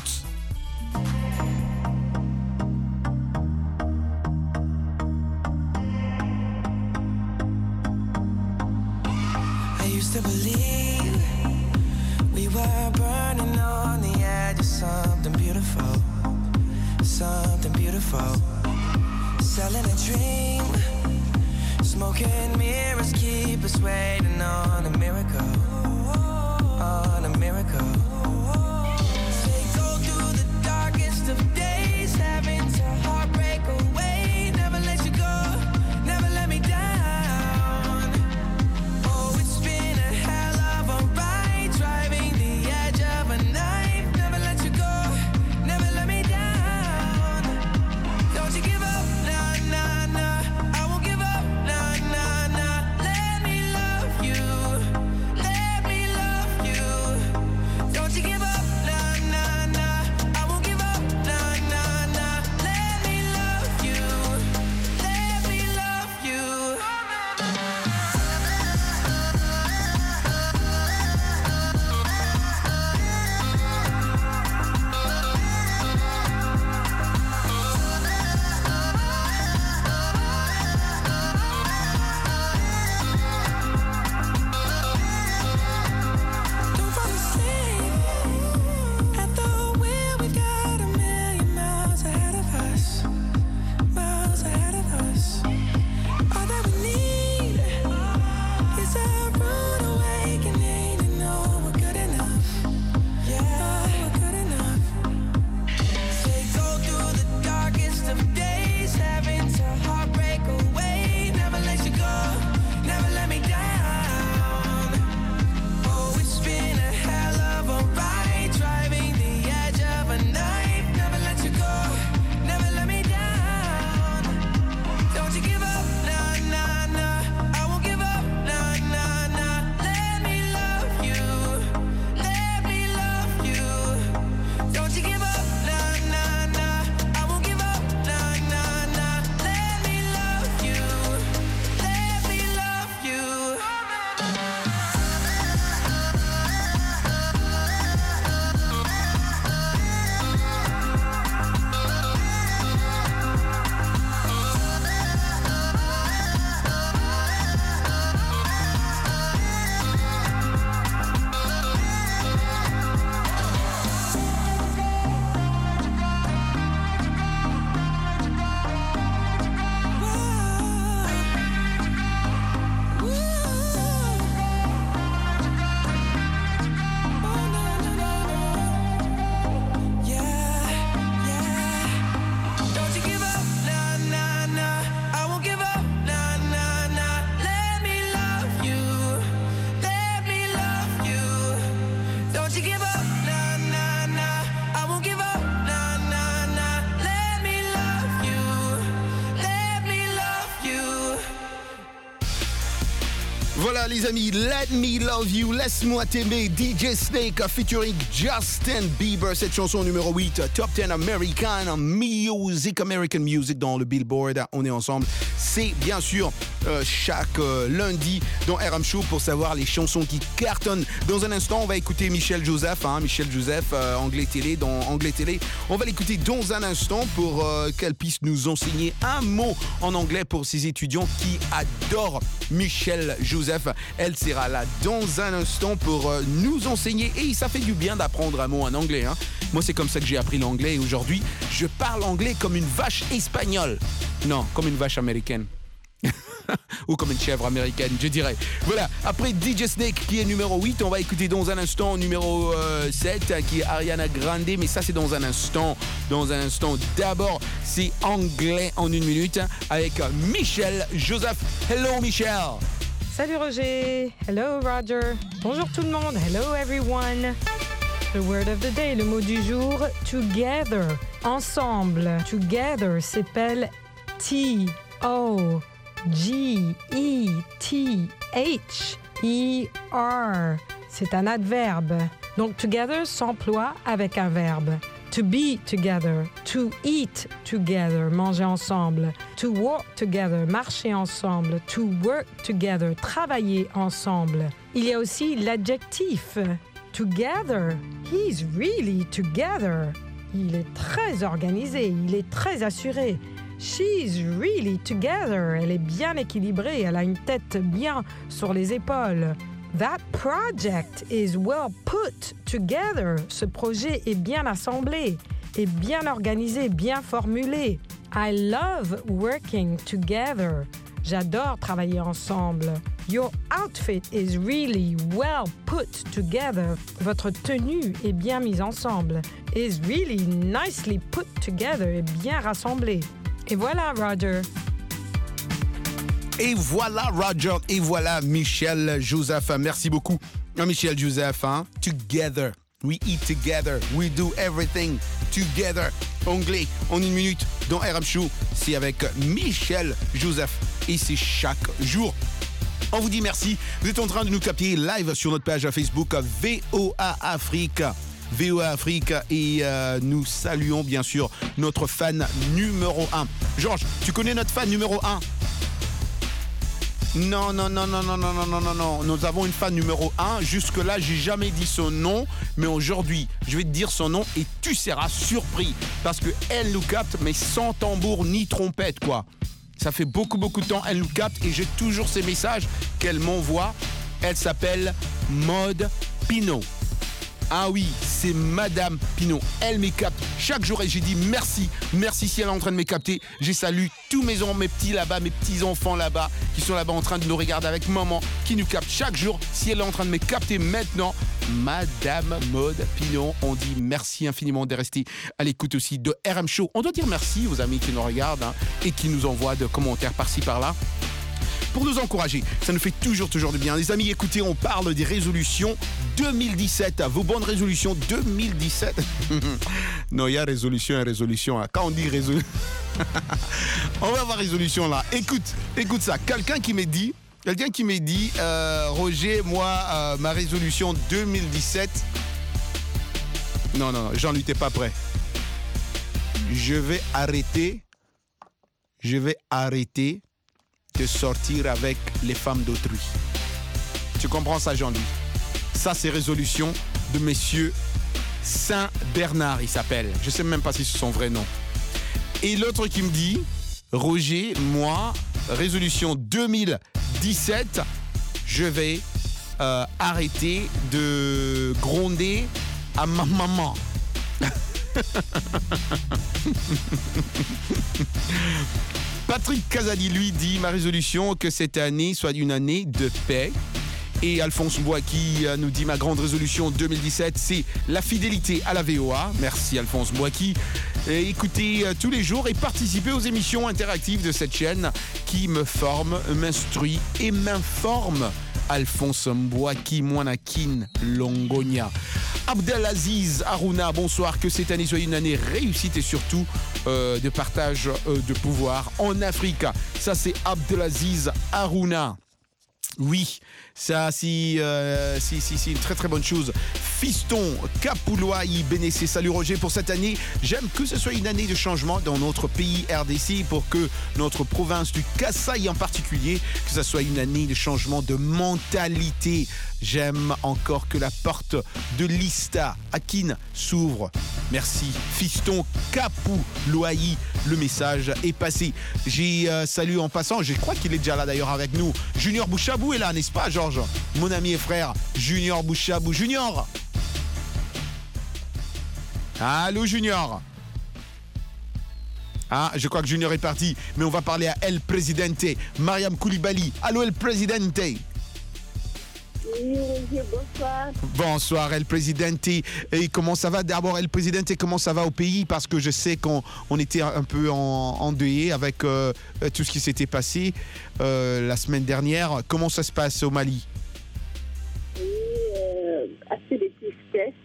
I used to believe we were burning on the edge of something beautiful, something beautiful. Selling a dream, smoking mirrors keep us waiting on a miracle, on a miracle. Of days having to heartbreak away, never let you go, never let me down. Oh, it's been a hell of a ride, driving the edge of a knife, never let you go, never let me down. Don't you give up, nah, nah, nah, I won't give up, nah, nah, nah. Let me love you, let Voilà les amis, Let Me Love You, Laisse-moi t'aimer, D J Snake featuring Justin Bieber, cette chanson numéro huit, Top dix American Music, American Music dans le Billboard, on est ensemble. C'est bien sûr euh, chaque euh, lundi dans R M Show pour savoir les chansons qui cartonnent. Dans un instant, on va écouter Michel Joseph, hein, Michel Joseph, euh, Anglais Télé, dans Anglais Télé. On va l'écouter dans un instant pour euh, qu'elle puisse nous enseigner un mot en anglais pour ses étudiants qui adorent Michel Joseph. Elle sera là dans un instant pour euh, nous enseigner et ça fait du bien d'apprendre un mot en anglais. Hein. Moi, c'est comme ça que j'ai appris l'anglais et aujourd'hui, je parle anglais comme une vache espagnole. Non, comme une vache américaine. Ou comme une chèvre américaine, je dirais. Voilà, après D J Snake qui est numéro huit, on va écouter dans un instant numéro euh, sept qui est Ariana Grande, mais ça c'est dans un instant. Dans un instant, d'abord c'est anglais en une minute avec Michel Joseph. Hello Michel. Salut Roger. Hello Roger. Bonjour tout le monde. Hello everyone. The word of the day, le mot du jour, together, ensemble. Together s'appelle T O G E T H E R. C'est un adverbe. Donc together s'emploie avec un verbe. To be together, to eat together, manger ensemble, to walk together, marcher ensemble, to work together, travailler ensemble. Il y a aussi l'adjectif together. He's really together. Il est très organisé, il est très assuré. She's really together. Elle est bien équilibrée, elle a une tête bien sur les épaules. That project is well put together. Ce projet est bien assemblé, est bien organisé, bien formulé. I love working together. J'adore travailler ensemble. Your outfit is really well put together. Votre tenue est bien mise ensemble. Is really nicely put together. Est bien rassemblée. Et voilà, Roger. Et voilà Roger, et voilà Michel Joseph. Merci beaucoup Michel Joseph. Hein? Together, we eat together, we do everything together. Anglais en une minute dans R M Show, c'est avec Michel Joseph et c'est chaque jour. On vous dit merci. Vous êtes en train de nous capter live sur notre page Facebook V O A Afrique. V O A Afrique et euh, nous saluons bien sûr notre fan numéro un. Georges, tu connais notre fan numéro un? Non, non, non, non, non, non, non, non, non, non. Nous avons une fan numéro un. Jusque-là, j'ai jamais dit son nom. Mais aujourd'hui, je vais te dire son nom et tu seras surpris. Parce qu'elle nous capte, mais sans tambour ni trompette, quoi. Ça fait beaucoup, beaucoup de temps. Elle nous capte et j'ai toujours ces messages qu'elle m'envoie. Elle s'appelle Maude Pinot. Ah oui, c'est Madame Pinot. Elle me capte chaque jour et j'ai dit merci. Merci si elle est en train de me capter. J'ai salué tous mes, mes petits là-bas, mes petits-enfants là-bas qui sont là-bas en train de nous regarder avec maman qui nous capte chaque jour. Si elle est en train de me capter maintenant, Madame Maude Pinot, on dit merci infiniment de rester à l'écoute aussi de R M Show. On doit dire merci aux amis qui nous regardent hein, et qui nous envoient des commentaires par-ci par-là. Pour nous encourager, ça nous fait toujours, toujours du bien. Les amis, écoutez, on parle des résolutions deux mille dix-sept. Vos bonnes résolutions deux mille dix-sept. Non, il y a résolution et résolution. Hein. Quand on dit résolution... on va voir résolution là. Écoute, écoute ça. Quelqu'un qui m'a dit, quelqu'un qui m'a dit, euh, Roger, moi, euh, ma résolution deux mille dix-sept... Non, non, non, Jean-Luc, t'es pas prêt. Je vais arrêter, je vais arrêter de sortir avec les femmes d'autrui. Tu comprends ça, Jean-Louis? Ça, c'est résolution de Monsieur Saint-Bernard, il s'appelle. Je ne sais même pas si c'est son vrai nom. Et l'autre qui me dit, Roger, moi, résolution deux mille dix-sept, je vais euh, arrêter de gronder à ma maman. Patrick Casali, lui, dit ma résolution que cette année soit une année de paix. Et Alphonse Bois qui nous dit ma grande résolution deux mille dix-sept, c'est la fidélité à la V O A. Merci Alphonse Bois qui écoutez tous les jours et participez aux émissions interactives de cette chaîne qui me forme, m'instruit et m'informe. Alphonse Mbouaki, Mouanakin, Longonia. Abdelaziz Harouna, bonsoir, que cette année soit une année réussite et surtout euh, de partage euh, de pouvoir en Afrique. Ça, c'est Abdelaziz Harouna. Oui, ça, si, euh, si, si, c'est une très très bonne chose. Fiston, Kapouloaï, Bénécé, salut Roger pour cette année. J'aime que ce soit une année de changement dans notre pays R D C pour que notre province du Kasaï en particulier, que ce soit une année de changement de mentalité. J'aime encore que la porte de l'Ista Akin s'ouvre. Merci. Fiston Kapouloaï, le message est passé. J'ai euh, salué en passant, je crois qu'il est déjà là d'ailleurs avec nous. Junior Bouchabou est là, n'est-ce pas, Georges? Mon ami et frère, Junior Bouchabou. Junior! Allô, Junior? Ah, je crois que Junior est parti, mais on va parler à El Presidente, Mariam Koulibaly. Allô, El Presidente? Oui, bonsoir. Bonsoir, El Presidente. Et comment ça va? D'abord, El Presidente, comment ça va au pays? Parce que je sais qu'on on était un peu en, endeuillé avec euh, tout ce qui s'était passé euh, la semaine dernière. Comment ça se passe au Mali? Oui, euh, assez de tristesse.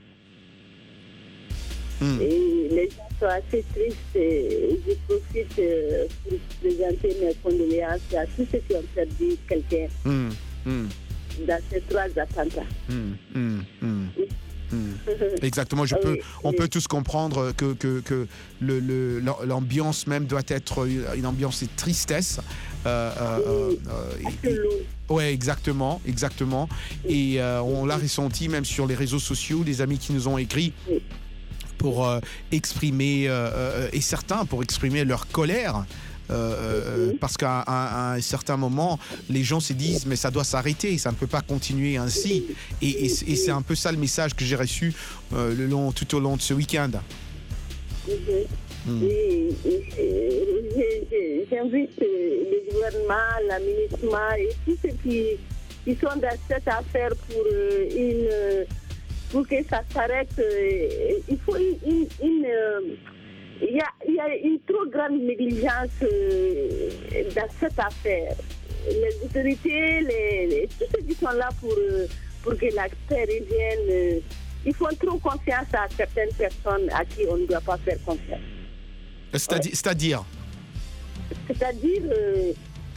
Mm. Et les gens sont assez tristes. Et je profite euh, pour présenter mes condoléances à tous ceux qui ont perdu quelqu'un. Mm. Mm. Dans ces trois attentats. Mmh, mmh, mmh, mmh. Exactement, je peux, oui, on oui. peut tous comprendre que, que, que le, le, l'ambiance même doit être une ambiance de tristesse. Euh, euh, euh, oui, exactement, exactement. Et euh, on l'a ressenti même sur les réseaux sociaux, des amis qui nous ont écrit pour euh, exprimer, euh, euh, et certains pour exprimer leur colère. Euh, parce qu'à à, à un certain moment, les gens se disent mais ça doit s'arrêter, ça ne peut pas continuer ainsi. Et, et, et c'est un peu ça le message que j'ai reçu euh, le long, tout au long de ce week-end. Mm-hmm. Mm. Et, et, et, j'invite le gouvernement, l'administration et tous ceux qui, qui sont dans cette affaire pour, une, pour que ça s'arrête. Il faut une... une, une Il y, a, il y a une trop grande négligence euh, dans cette affaire. Les autorités, les, les, tous ceux qui sont là pour, euh, pour que la paix revienne, euh, ils font trop confiance à certaines personnes à qui on ne doit pas faire confiance. C'est-à-dire? C'est-à-dire, C'est-à-dire euh,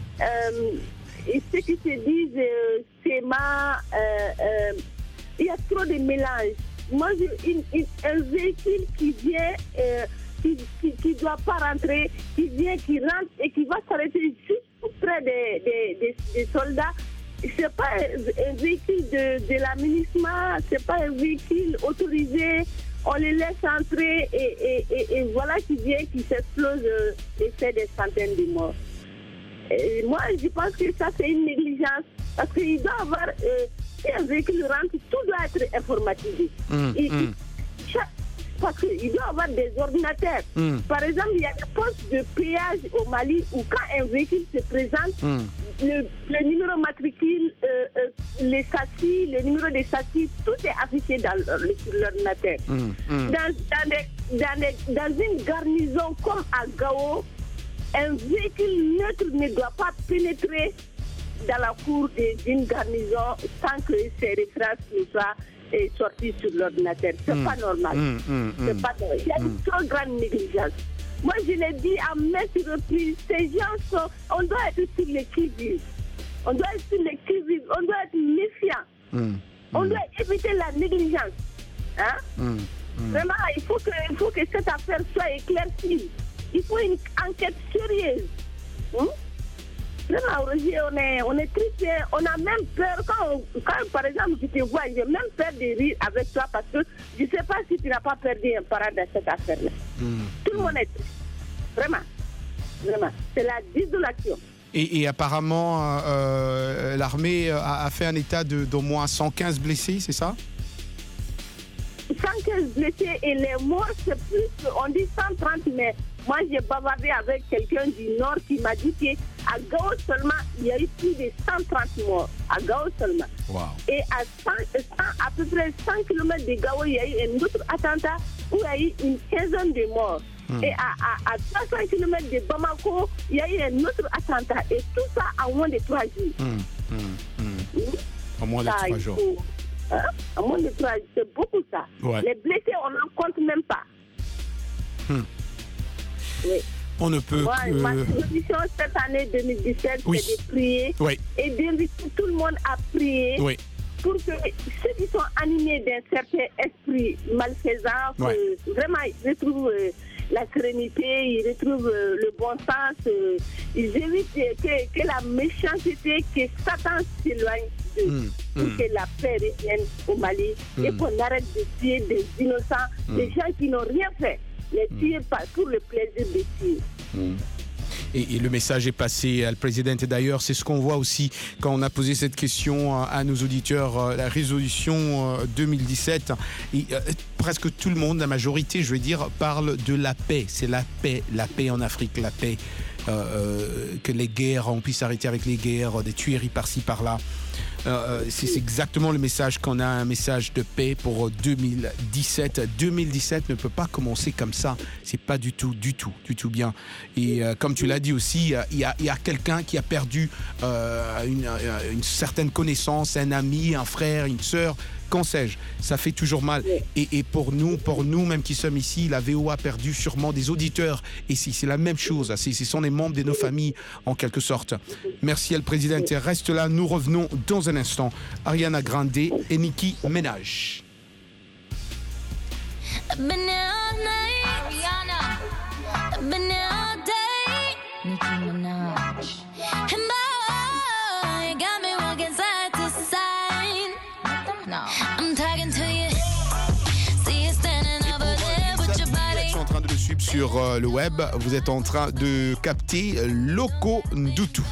euh, ceux qui se disent euh, c'est ma... Euh, euh, il y a trop de mélange. Moi, j'ai une, une, un véhicule qui vient... Euh, qui ne doit pas rentrer, qui vient, qui rentre et qui va s'arrêter juste près des, des, des, des soldats. Ce n'est pas un, un véhicule de, de l'administration, ce n'est pas un véhicule autorisé. On les laisse entrer et, et, et, et voilà qui vient, qui s'explose et fait des centaines de morts. Et moi, je pense que ça, c'est une négligence parce qu'il doit y avoir, euh, si un véhicule rentre, tout doit être informatisé. Mmh, et, mmh. Chaque, Parce qu'il doit y avoir des ordinateurs. Mm. Par exemple, il y a des postes de péage au Mali où quand un véhicule se présente, mm. le, le numéro matricule, euh, euh, les châssis, le numéro des châssis, tout est affiché dans, le, sur l'ordinateur. Mm. Mm. Dans, dans, des, dans, des, dans une garnison comme à Gao, un véhicule neutre ne doit pas pénétrer dans la cour d'une garnison sans que ses références ne soient est sorti sur l'ordinateur. C'est mmh. pas normal. Mmh, mmh, c'est pas normal. Il y a une mmh. trop grande négligence. Moi, je l'ai dit à maintes reprises, ces gens sont... On doit être sur les qui-vive. On doit être sur les qui-vive. On doit être méfiant. Mmh. On doit éviter la négligence. Hein? Mmh. Vraiment, il faut, que, il faut que cette affaire soit éclaircie. Il faut une enquête sérieuse. Mmh? Vraiment, Roger, on est, on est triste, on a même peur quand, on, quand par exemple, tu te vois, j'ai même peur de rire avec toi parce que je ne sais pas si tu n'as pas perdu un parent dans cette affaire-là. Mm. Tout le monde est triste. Vraiment. Vraiment. C'est la désolation. Et, et apparemment, euh, l'armée a, a fait un état de, d'au moins cent quinze blessés, c'est ça? cent quinze blessés et les morts, c'est plus, on dit cent trente, mais moi j'ai bavardé avec quelqu'un du Nord qui m'a dit qu'à Gao seulement, il y a eu plus de cent trente morts. À Gao seulement. Wow. Et à, cent, cent, à peu près cent kilomètres de Gao, il y a eu un autre attentat où il y a eu une quinzaine de morts. Mm. Et à, à, à trois cents kilomètres de Bamako, il y a eu un autre attentat. Et tout ça en moins de trois jours. Mm. Mm. Mm. En moins de ça, trois jours. Faut, hein? En moins de trois jours, c'est beaucoup ça. Ouais. Les blessés, on n'en compte même pas. Mm. Oui. On ne peut ouais, que... Ma résolution cette année deux mille dix-sept, oui. c'est de prier oui. et d'inviter tout le monde à prier oui. pour que ceux qui sont animés d'un certain esprit malfaisant, ouais. que vraiment ils retrouvent euh, la sérénité, ils retrouvent euh, le bon sens, euh, ils évitent que, que la méchanceté, que Satan s'éloigne d'eux, mmh, pour mmh. que la paix revienne au Mali mmh. et qu'on arrête de tuer des innocents, mmh. des gens qui n'ont rien fait, les tuer mmh. pas pour le plaisir de tuer. Mmh. Et, et le message est passé à le président. Et d'ailleurs, c'est ce qu'on voit aussi quand on a posé cette question à, à nos auditeurs. La résolution euh, deux mille dix-sept, et, euh, presque tout le monde, la majorité, je veux dire, parle de la paix. C'est la paix, la paix en Afrique, la paix. Euh, euh, que les guerres, on puisse arrêter avec les guerres, des tueries par-ci, par-là. Euh, c'est, c'est exactement le message qu'on a, un message de paix pour deux mille dix-sept. deux mille dix-sept ne peut pas commencer comme ça. C'est pas du tout, du tout, du tout bien. Et euh, comme tu l'as dit aussi, il y a, il y a quelqu'un qui a perdu euh, une, une certaine connaissance, un ami, un frère, une sœur. Qu'en sais-je, ça fait toujours mal. Et, et pour nous, pour nous même qui sommes ici, la V O A a perdu sûrement des auditeurs. Et si c'est la même chose, c'est, ce sont les membres de nos familles en quelque sorte. Merci, El Presidente. Reste là, nous revenons dans un instant. Ariana Grande et Nicki Minaj. Nicki Minaj. I'm talking to you. See you standing over there with your body. Je suis en train de le suivre sur euh, le web. Vous êtes en train de capter Loco Ndutu.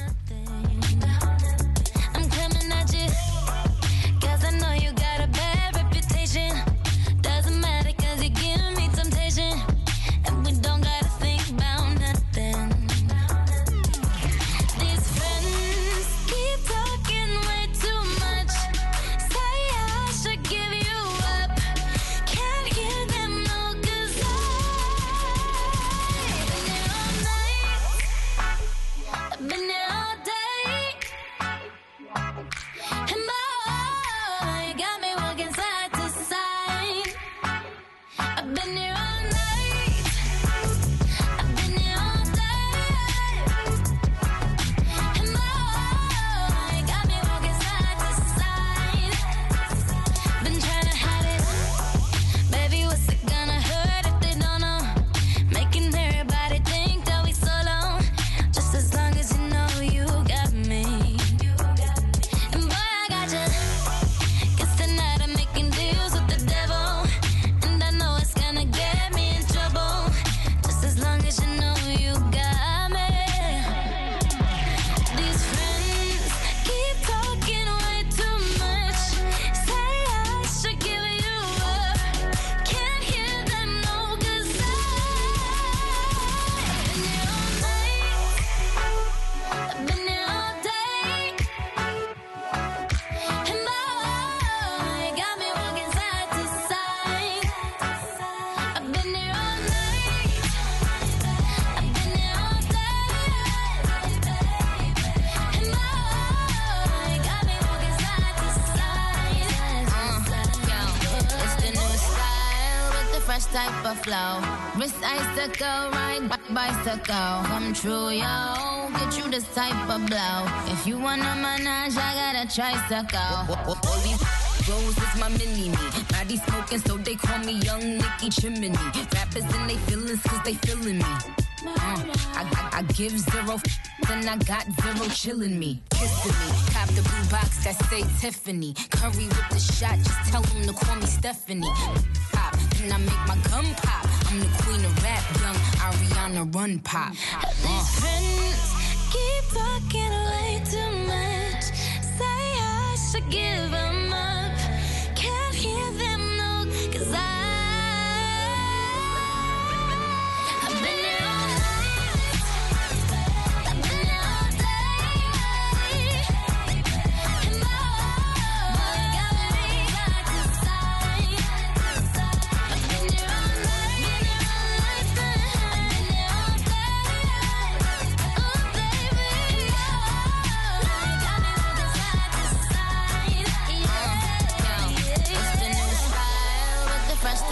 Type of flow, wrist icicle, ride bicycle, come true, yo. Get you this type of blow. If you wanna manage, I got a tricycle. All these Rose is my mini me. Body smoking, so they call me Young Nicky Chimney. Rappers and they feelings, cause they feeling me. Uh, I, I, I give zero f- and I got zero chillin' me. Kissing me, cop the blue box that say Tiffany. Curry with the shot, just tell them to call me Stephanie. Pop, then I make my gun pop. I'm the queen of rap, young Ariana Run Pop. Uh. These friends keep talking way too much. Say I should give them up. Can't hear them, no, cause I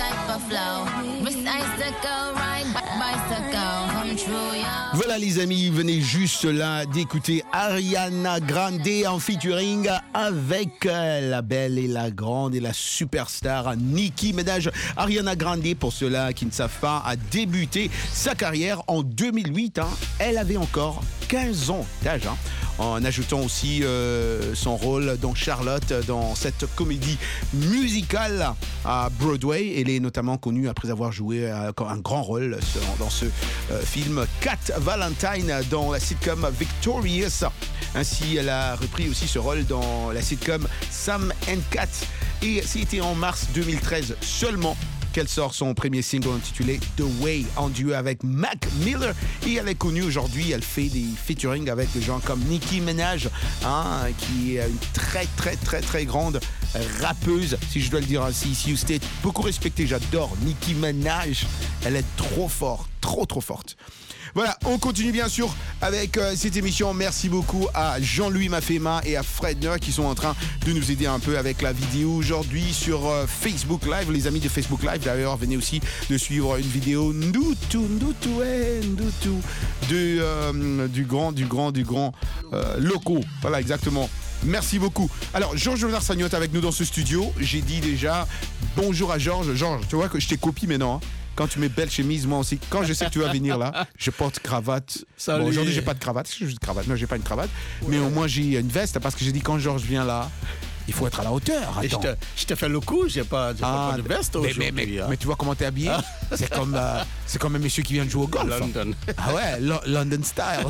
type of flow. Miss Icicle, ride bi- bicycle, come true, yo. Voilà les amis, venez juste là d'écouter Ariana Grande en featuring avec euh, la belle et la grande et la superstar Nicki Minaj. Ariana Grande, pour ceux-là qui ne savent pas, a débuté sa carrière en deux mille huit. Hein. Elle avait encore quinze ans d'âge, hein, en ajoutant aussi euh, son rôle dans Charlotte, dans cette comédie musicale à Broadway. Elle est notamment connue après avoir joué euh, un grand rôle dans ce euh, film Cat Valentine dans la sitcom Victorious. Ainsi, elle a repris aussi ce rôle dans la sitcom Sam and Cat. Et c'était en mars deux mille treize seulement qu'elle sort son premier single intitulé The Way, en duo avec Mac Miller. Et elle est connue aujourd'hui, elle fait des featuring avec des gens comme Nicki Minaj, hein, qui est une très très très très grande rappeuse, si je dois le dire ainsi, ici au State. Beaucoup respectée, j'adore Nicki Minaj. Elle est trop forte, trop trop forte. Voilà, on continue bien sûr avec euh, cette émission. Merci beaucoup à Jean-Louis Mafema et à Fred Noah qui sont en train de nous aider un peu avec la vidéo aujourd'hui sur euh, Facebook Live. Les amis de Facebook Live, d'ailleurs, venez aussi de suivre une vidéo Ndutu, Ndutu, eh, Ndutu, de, euh, du grand, du grand, du grand euh, Loco. Voilà, exactement. Merci beaucoup. Alors, Georges Léonard Sagnotte avec nous dans ce studio. J'ai dit déjà bonjour à Georges. Georges, tu vois que je t'ai copié maintenant, hein. Quand tu mets belle chemise, moi aussi. Quand je sais que tu vas venir là, je porte cravate. Bon, aujourd'hui, j'ai pas de cravate. J'ai juste cravate. Non, j'ai pas une cravate. Ouais. Mais au moins, j'ai une veste parce que j'ai dit quand Georges vient là, il faut être à la hauteur. Et je, te, je te fais le coup, j'ai pas, j'ai ah, pas de veste mais, aujourd'hui. Mais, mais, hein. mais tu vois comment t'es habillé? Ah. C'est comme, euh, c'est comme un monsieur qui vient de jouer au golf. London. Ah ouais, Lo- London style.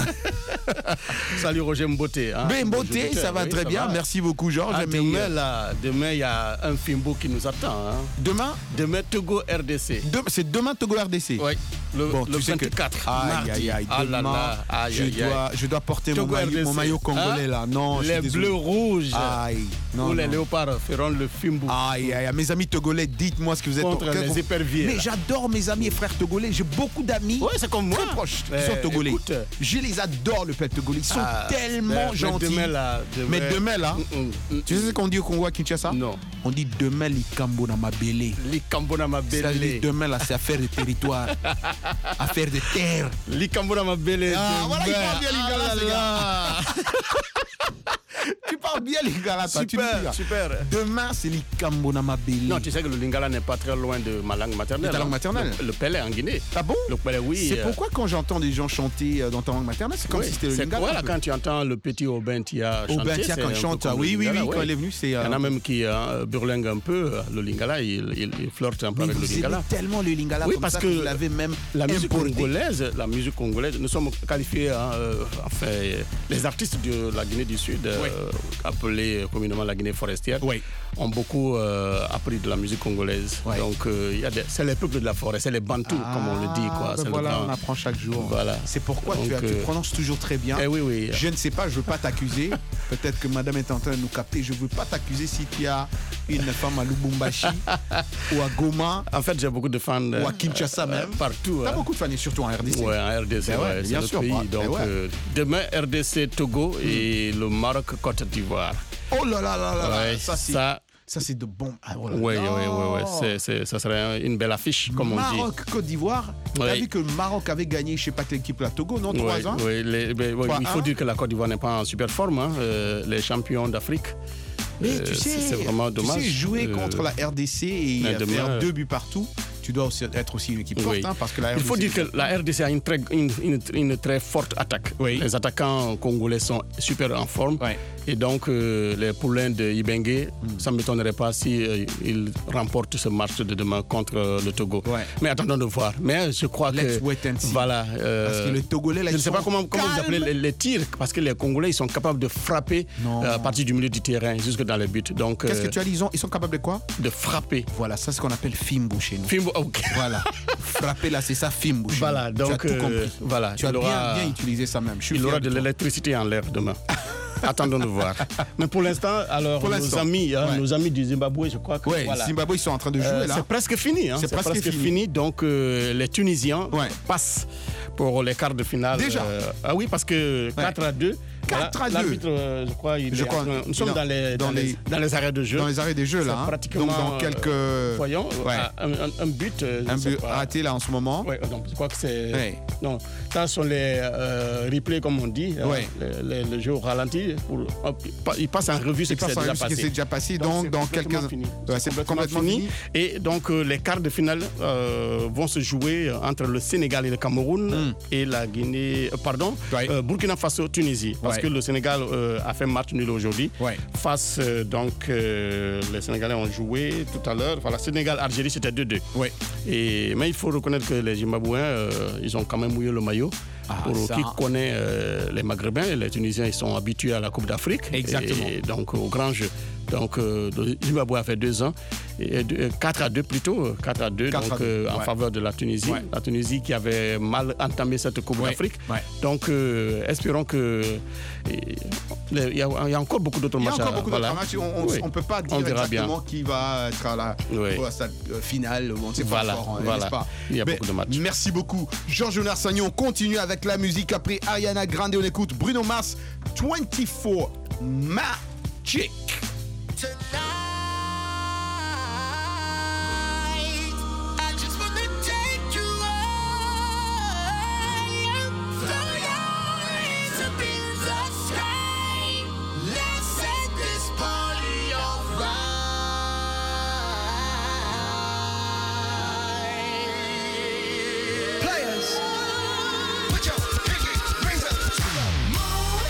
Salut Roger Mboté. Hein. Mais Mboté, ça va oui, très ça bien. Va. Merci beaucoup Georges. Ah, demain, là, demain, il y a un Fimbo qui nous attend. Hein. Demain? Demain, Togo R D C. De, c'est demain Togo R D C? Oui. Le, bon, le vingt-quatre. Que... Aïe, aïe, aïe. Ah demain, là là. Aïe, je, aïe, dois, aïe. je dois porter mon maillot, mon maillot congolais hein? là. Non, les bleus rouges. Aïe. Non, ou les non. léopards feront le Fimbo. Aïe, aïe, aïe. Mes amis togolais, dites-moi ce que vous êtes. Contre les éperviers. Mais j'adore mes amis et frères togolais. J'ai beaucoup d'amis. Ouais, c'est comme moi. Très proches mais qui sont togolais. Écoute. Je les adore, le peuple togolais. Ils sont ah, tellement mais, gentils. Mais demain, là, demain... Mais demain, là, mm, mm, tu sais ce qu'on dit au Congo à Kinshasa? Non. On dit demain, les Kambo na ma belé. Les Kambo na ma belé. Demain, là, c'est affaire de territoire. Affaire de terre. Les Kambo na ma belé. Ah, voilà, il parle bien lingala, ce gars. Tu parles bien lingala, toi. Super, super. Demain, c'est les Kambo na ma belé. Non, tu sais que le lingala n'est pas très loin de ma langue maternelle. De ta langue maternelle? Le, le Pelé en Guinée. Ah bon? Le Pelé, oui. C'est pourquoi quand j'entends des gens chanter dans ta langue maternelle, c'est comme oui, si c'était le lingala. Voilà, quand tu entends le petit Obentia chanter. Obentia quand il chante, oui, oui, oui, quand il est venu, c'est. Il y en a même qui euh, burlinguent un peu le lingala, il, il, il flirte un peu mais avec le lingala. Vous tellement le lingala, oui, comme parce ça que, que vous l'avez même la musique importé. congolaise, la musique congolaise, nous sommes qualifiés, hein, euh, enfin, les artistes de la Guinée du Sud, euh, oui. appelés communément la Guinée forestière, oui. ont beaucoup euh, appris de la musique congolaise. Oui. Donc, euh, y a des, c'est les peuples de la forêt, c'est les Bantous, ah, comme on le dit. Quoi. Ben c'est voilà, grand... on apprend chaque jour. Voilà. C'est pourquoi Donc, tu, as, tu euh... prononces toujours très bien. Eh oui, oui. Je ne sais pas, je ne veux pas t'accuser. Peut-être que madame est en train de nous capter. Je ne veux pas t'accuser si tu as une femme à Lubumbashi ou à Goma. En fait, j'ai beaucoup de fans. Ou à Kinshasa même. Euh, partout. Tu as hein. beaucoup de fans, et surtout en R D C. Oui, en R D C, ben ouais, ouais, c'est bien le sûr. pays. Ben Donc, ouais. euh, demain, R D C, Togo mm. et le Maroc, Côte d'Ivoire. Oh là là là là ouais, ça, c'est... Ça, Ça, c'est de bon. Ah, oui, oui, oui, oui. C'est, c'est, ça serait une belle affiche, comme Maroc, on dit. Maroc, Côte d'Ivoire. Tu as vu que le Maroc avait gagné, je ne sais pas quelle équipe, la Togo, non? trois ans. Oui, les, mais, oui il faut dire que la Côte d'Ivoire n'est pas en super forme. Hein. Euh, les champions d'Afrique. Mais euh, tu sais, c'est vraiment dommage. Tu sais, jouer euh, contre la R D C et faire demain, deux buts partout. Tu dois aussi être aussi une équipe oui. forte, hein, parce que la R D C... Il faut dire que la R D C a une très, une, une, une très forte attaque. Oui. Les attaquants congolais sont super en forme. Oui. Et donc, euh, les poulains de Ibenge, mm. ça ne m'étonnerait pas s'ils si, euh, remportent ce match de demain contre euh, le Togo. Ouais. Mais attendons de voir. Mais je crois Let's que... wait and see. Voilà. Euh, parce que les Togolais, là, je ne sais pas comment, calmes. comment vous appelez les, les tirs, parce que les Congolais, ils sont capables de frapper euh, à partir du milieu du terrain jusque dans les buts. Donc, qu'est-ce euh, que tu as dit? Ils, ont, ils sont capables de quoi? De frapper. Voilà, ça c'est ce qu'on appelle Fimbo chez nous. Fimbo, ok. Voilà. Frapper là, c'est ça, Fimbo. Voilà, donc... Tu as tout compris. Euh, voilà, tu as aura, bien, bien utilisé ça même. Je suis il aura de, de l'électricité en l'air demain. Attendons de voir. Mais pour l'instant, alors pour l'instant, nos amis, hein, ouais. nos amis du Zimbabwe, je crois que ouais, voilà. Zimbabwe, ils sont en train de jouer euh, là. C'est presque fini. Hein, c'est, c'est presque, presque fini. fini. Donc euh, les Tunisiens ouais. passent pour les quarts de finale. Déjà. Euh, ah oui, parce que ouais. quatre à deux, quatre à deux. L'arbitre, euh, je crois, il Je est crois, en train- nous sommes il a- dans les, dans, dans les, les- dans les arrêts de jeu. Dans les arrêts des jeux, là. C'est hein. pratiquement, Donc, dans euh, quelques. Voyons, Ouais. un, un- un but. euh, je Un ne sais but pas. raté, là, en ce moment. Ouais, donc, je crois que c'est. Ouais. Non, ça sont les euh, replays, comme on dit. Ouais. Euh, les- les- le jeu au ralenti. Pour, hop, il passe en revue ce Il qui s'est passe en déjà revue ce qui passé. s'est déjà passé, donc, c'est dans complètement quelques- fini. Ouais, c'est complètement fini. Et donc, euh, les quarts de finale euh, vont se jouer entre le Sénégal et le Cameroun et la Guinée, euh, pardon, euh, Burkina Faso, Tunisie. Parce Ouais. que le Sénégal euh, a fait match nul aujourd'hui. Face, euh, donc, euh, les Sénégalais ont joué tout à l'heure. Voilà, Sénégal-Algérie, c'était deux deux. Ouais. Et, mais il faut reconnaître que les Zimbabwéens, euh, ils ont quand même mouillé le maillot. Ah, Pour ça. qui connaît euh, les Maghrébins, les Tunisiens, ils sont habitués à la Coupe d'Afrique. Exactement. Et donc, au grand jeu. Donc, euh, le Zimbabwe a fait deux ans, et deux- euh, quatre à deux plutôt, quatre à deux, quatre donc, à deux, euh, en ouais. faveur de la Tunisie. Ouais. La Tunisie qui avait mal entamé cette Coupe Ouais, d'Afrique. ouais. Donc, euh, espérons que. et, Il y, a, il y a encore beaucoup d'autres Il y a matchs. encore à- beaucoup voilà. d'autres matchs. On Oui. ne peut pas dire On verra exactement bien. qui va être à la Oui. au stade euh, finale. On ne sait pas Voilà, encore, hein, voilà. n'est-ce pas? Il y a Mais beaucoup de matchs. Merci beaucoup. Georges Léonard Sagnon, on continue avec la musique. Après Ariana Grande, on écoute Bruno Mars, vingt-quatre Magic. I just wanna take you higher, fly up in the sky. Let's set this party on fire. Players, put your pinky rings up to the moon.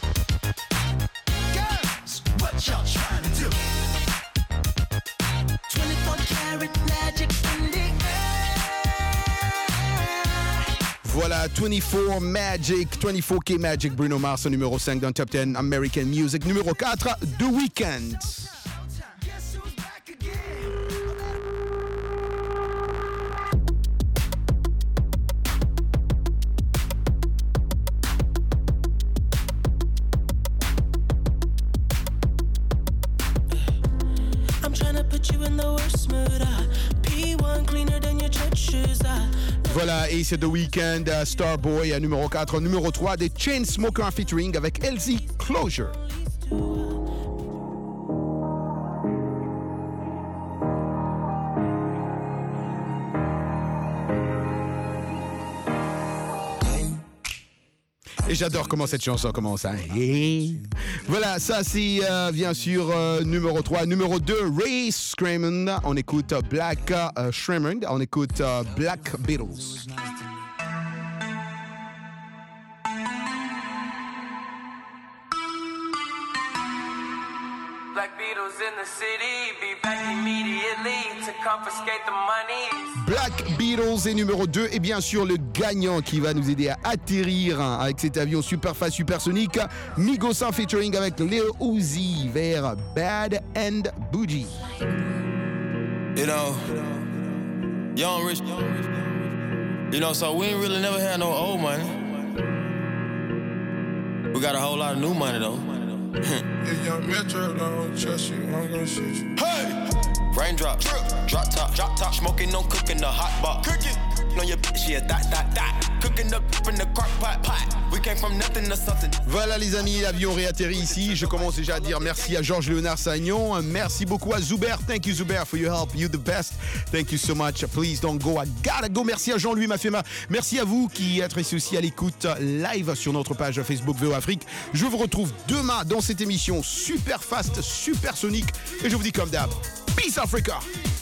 Girls, what y'all trying to do? twenty-four karat magic in the Voilà, vingt-quatre Magic, vingt-quatre K Magic, Bruno Mars, numéro cinq dans le Top dix American Music. Numéro quatre, The Weeknd. I'm trying to put you in the worst mood. Uh, P one cleaner than your church shoes. Uh, Voilà, et c'est The Weeknd, uh, Starboy, uh, numéro quatre. Numéro trois, des Chainsmokers featuring avec L Z Closure. Et j'adore comment cette chanson commence. Hein. Et voilà, ça c'est euh, bien sûr euh, numéro trois. Numéro deux, Ray Screaming. On écoute euh, Black euh, Screaming. On écoute euh, Black Beatles. Black Beatles in the city, be back immediately to confiscate the money. Black Beatles est numéro deux. Et bien sûr, le gagnant qui va nous aider à atterrir hein, avec cet avion super fast, supersonique. Migosa featuring avec Lil Uzi vers Bad and Bougie. You know, young rich, you know, so we ain't really never had no old money. We got a whole lot of new money though. If young Metro don't trust you, I'm gonna shoot you. Hey! Raindrop, drip, drop top, drop top, smoking, no cooking, the hot box. Cooking, on your bitch, yeah, that, that, that. Cooking up in the crock pot, pot. We came from nothing to something. Voilà les amis, l'avion réatterrit ici. Je commence déjà à dire merci à Georges Léonard Sagnon. Merci beaucoup à Zuber. Thank you Zuber for your help. You the best. Thank you so much. Please don't go. I gotta go. Merci à Jean-Louis Mafema. Merci à vous qui êtes ici aussi à l'écoute live sur notre page Facebook V O Afrique. Je vous retrouve demain dans cette émission super fast, super sonique. Et je vous dis comme d'hab, Peace Africa.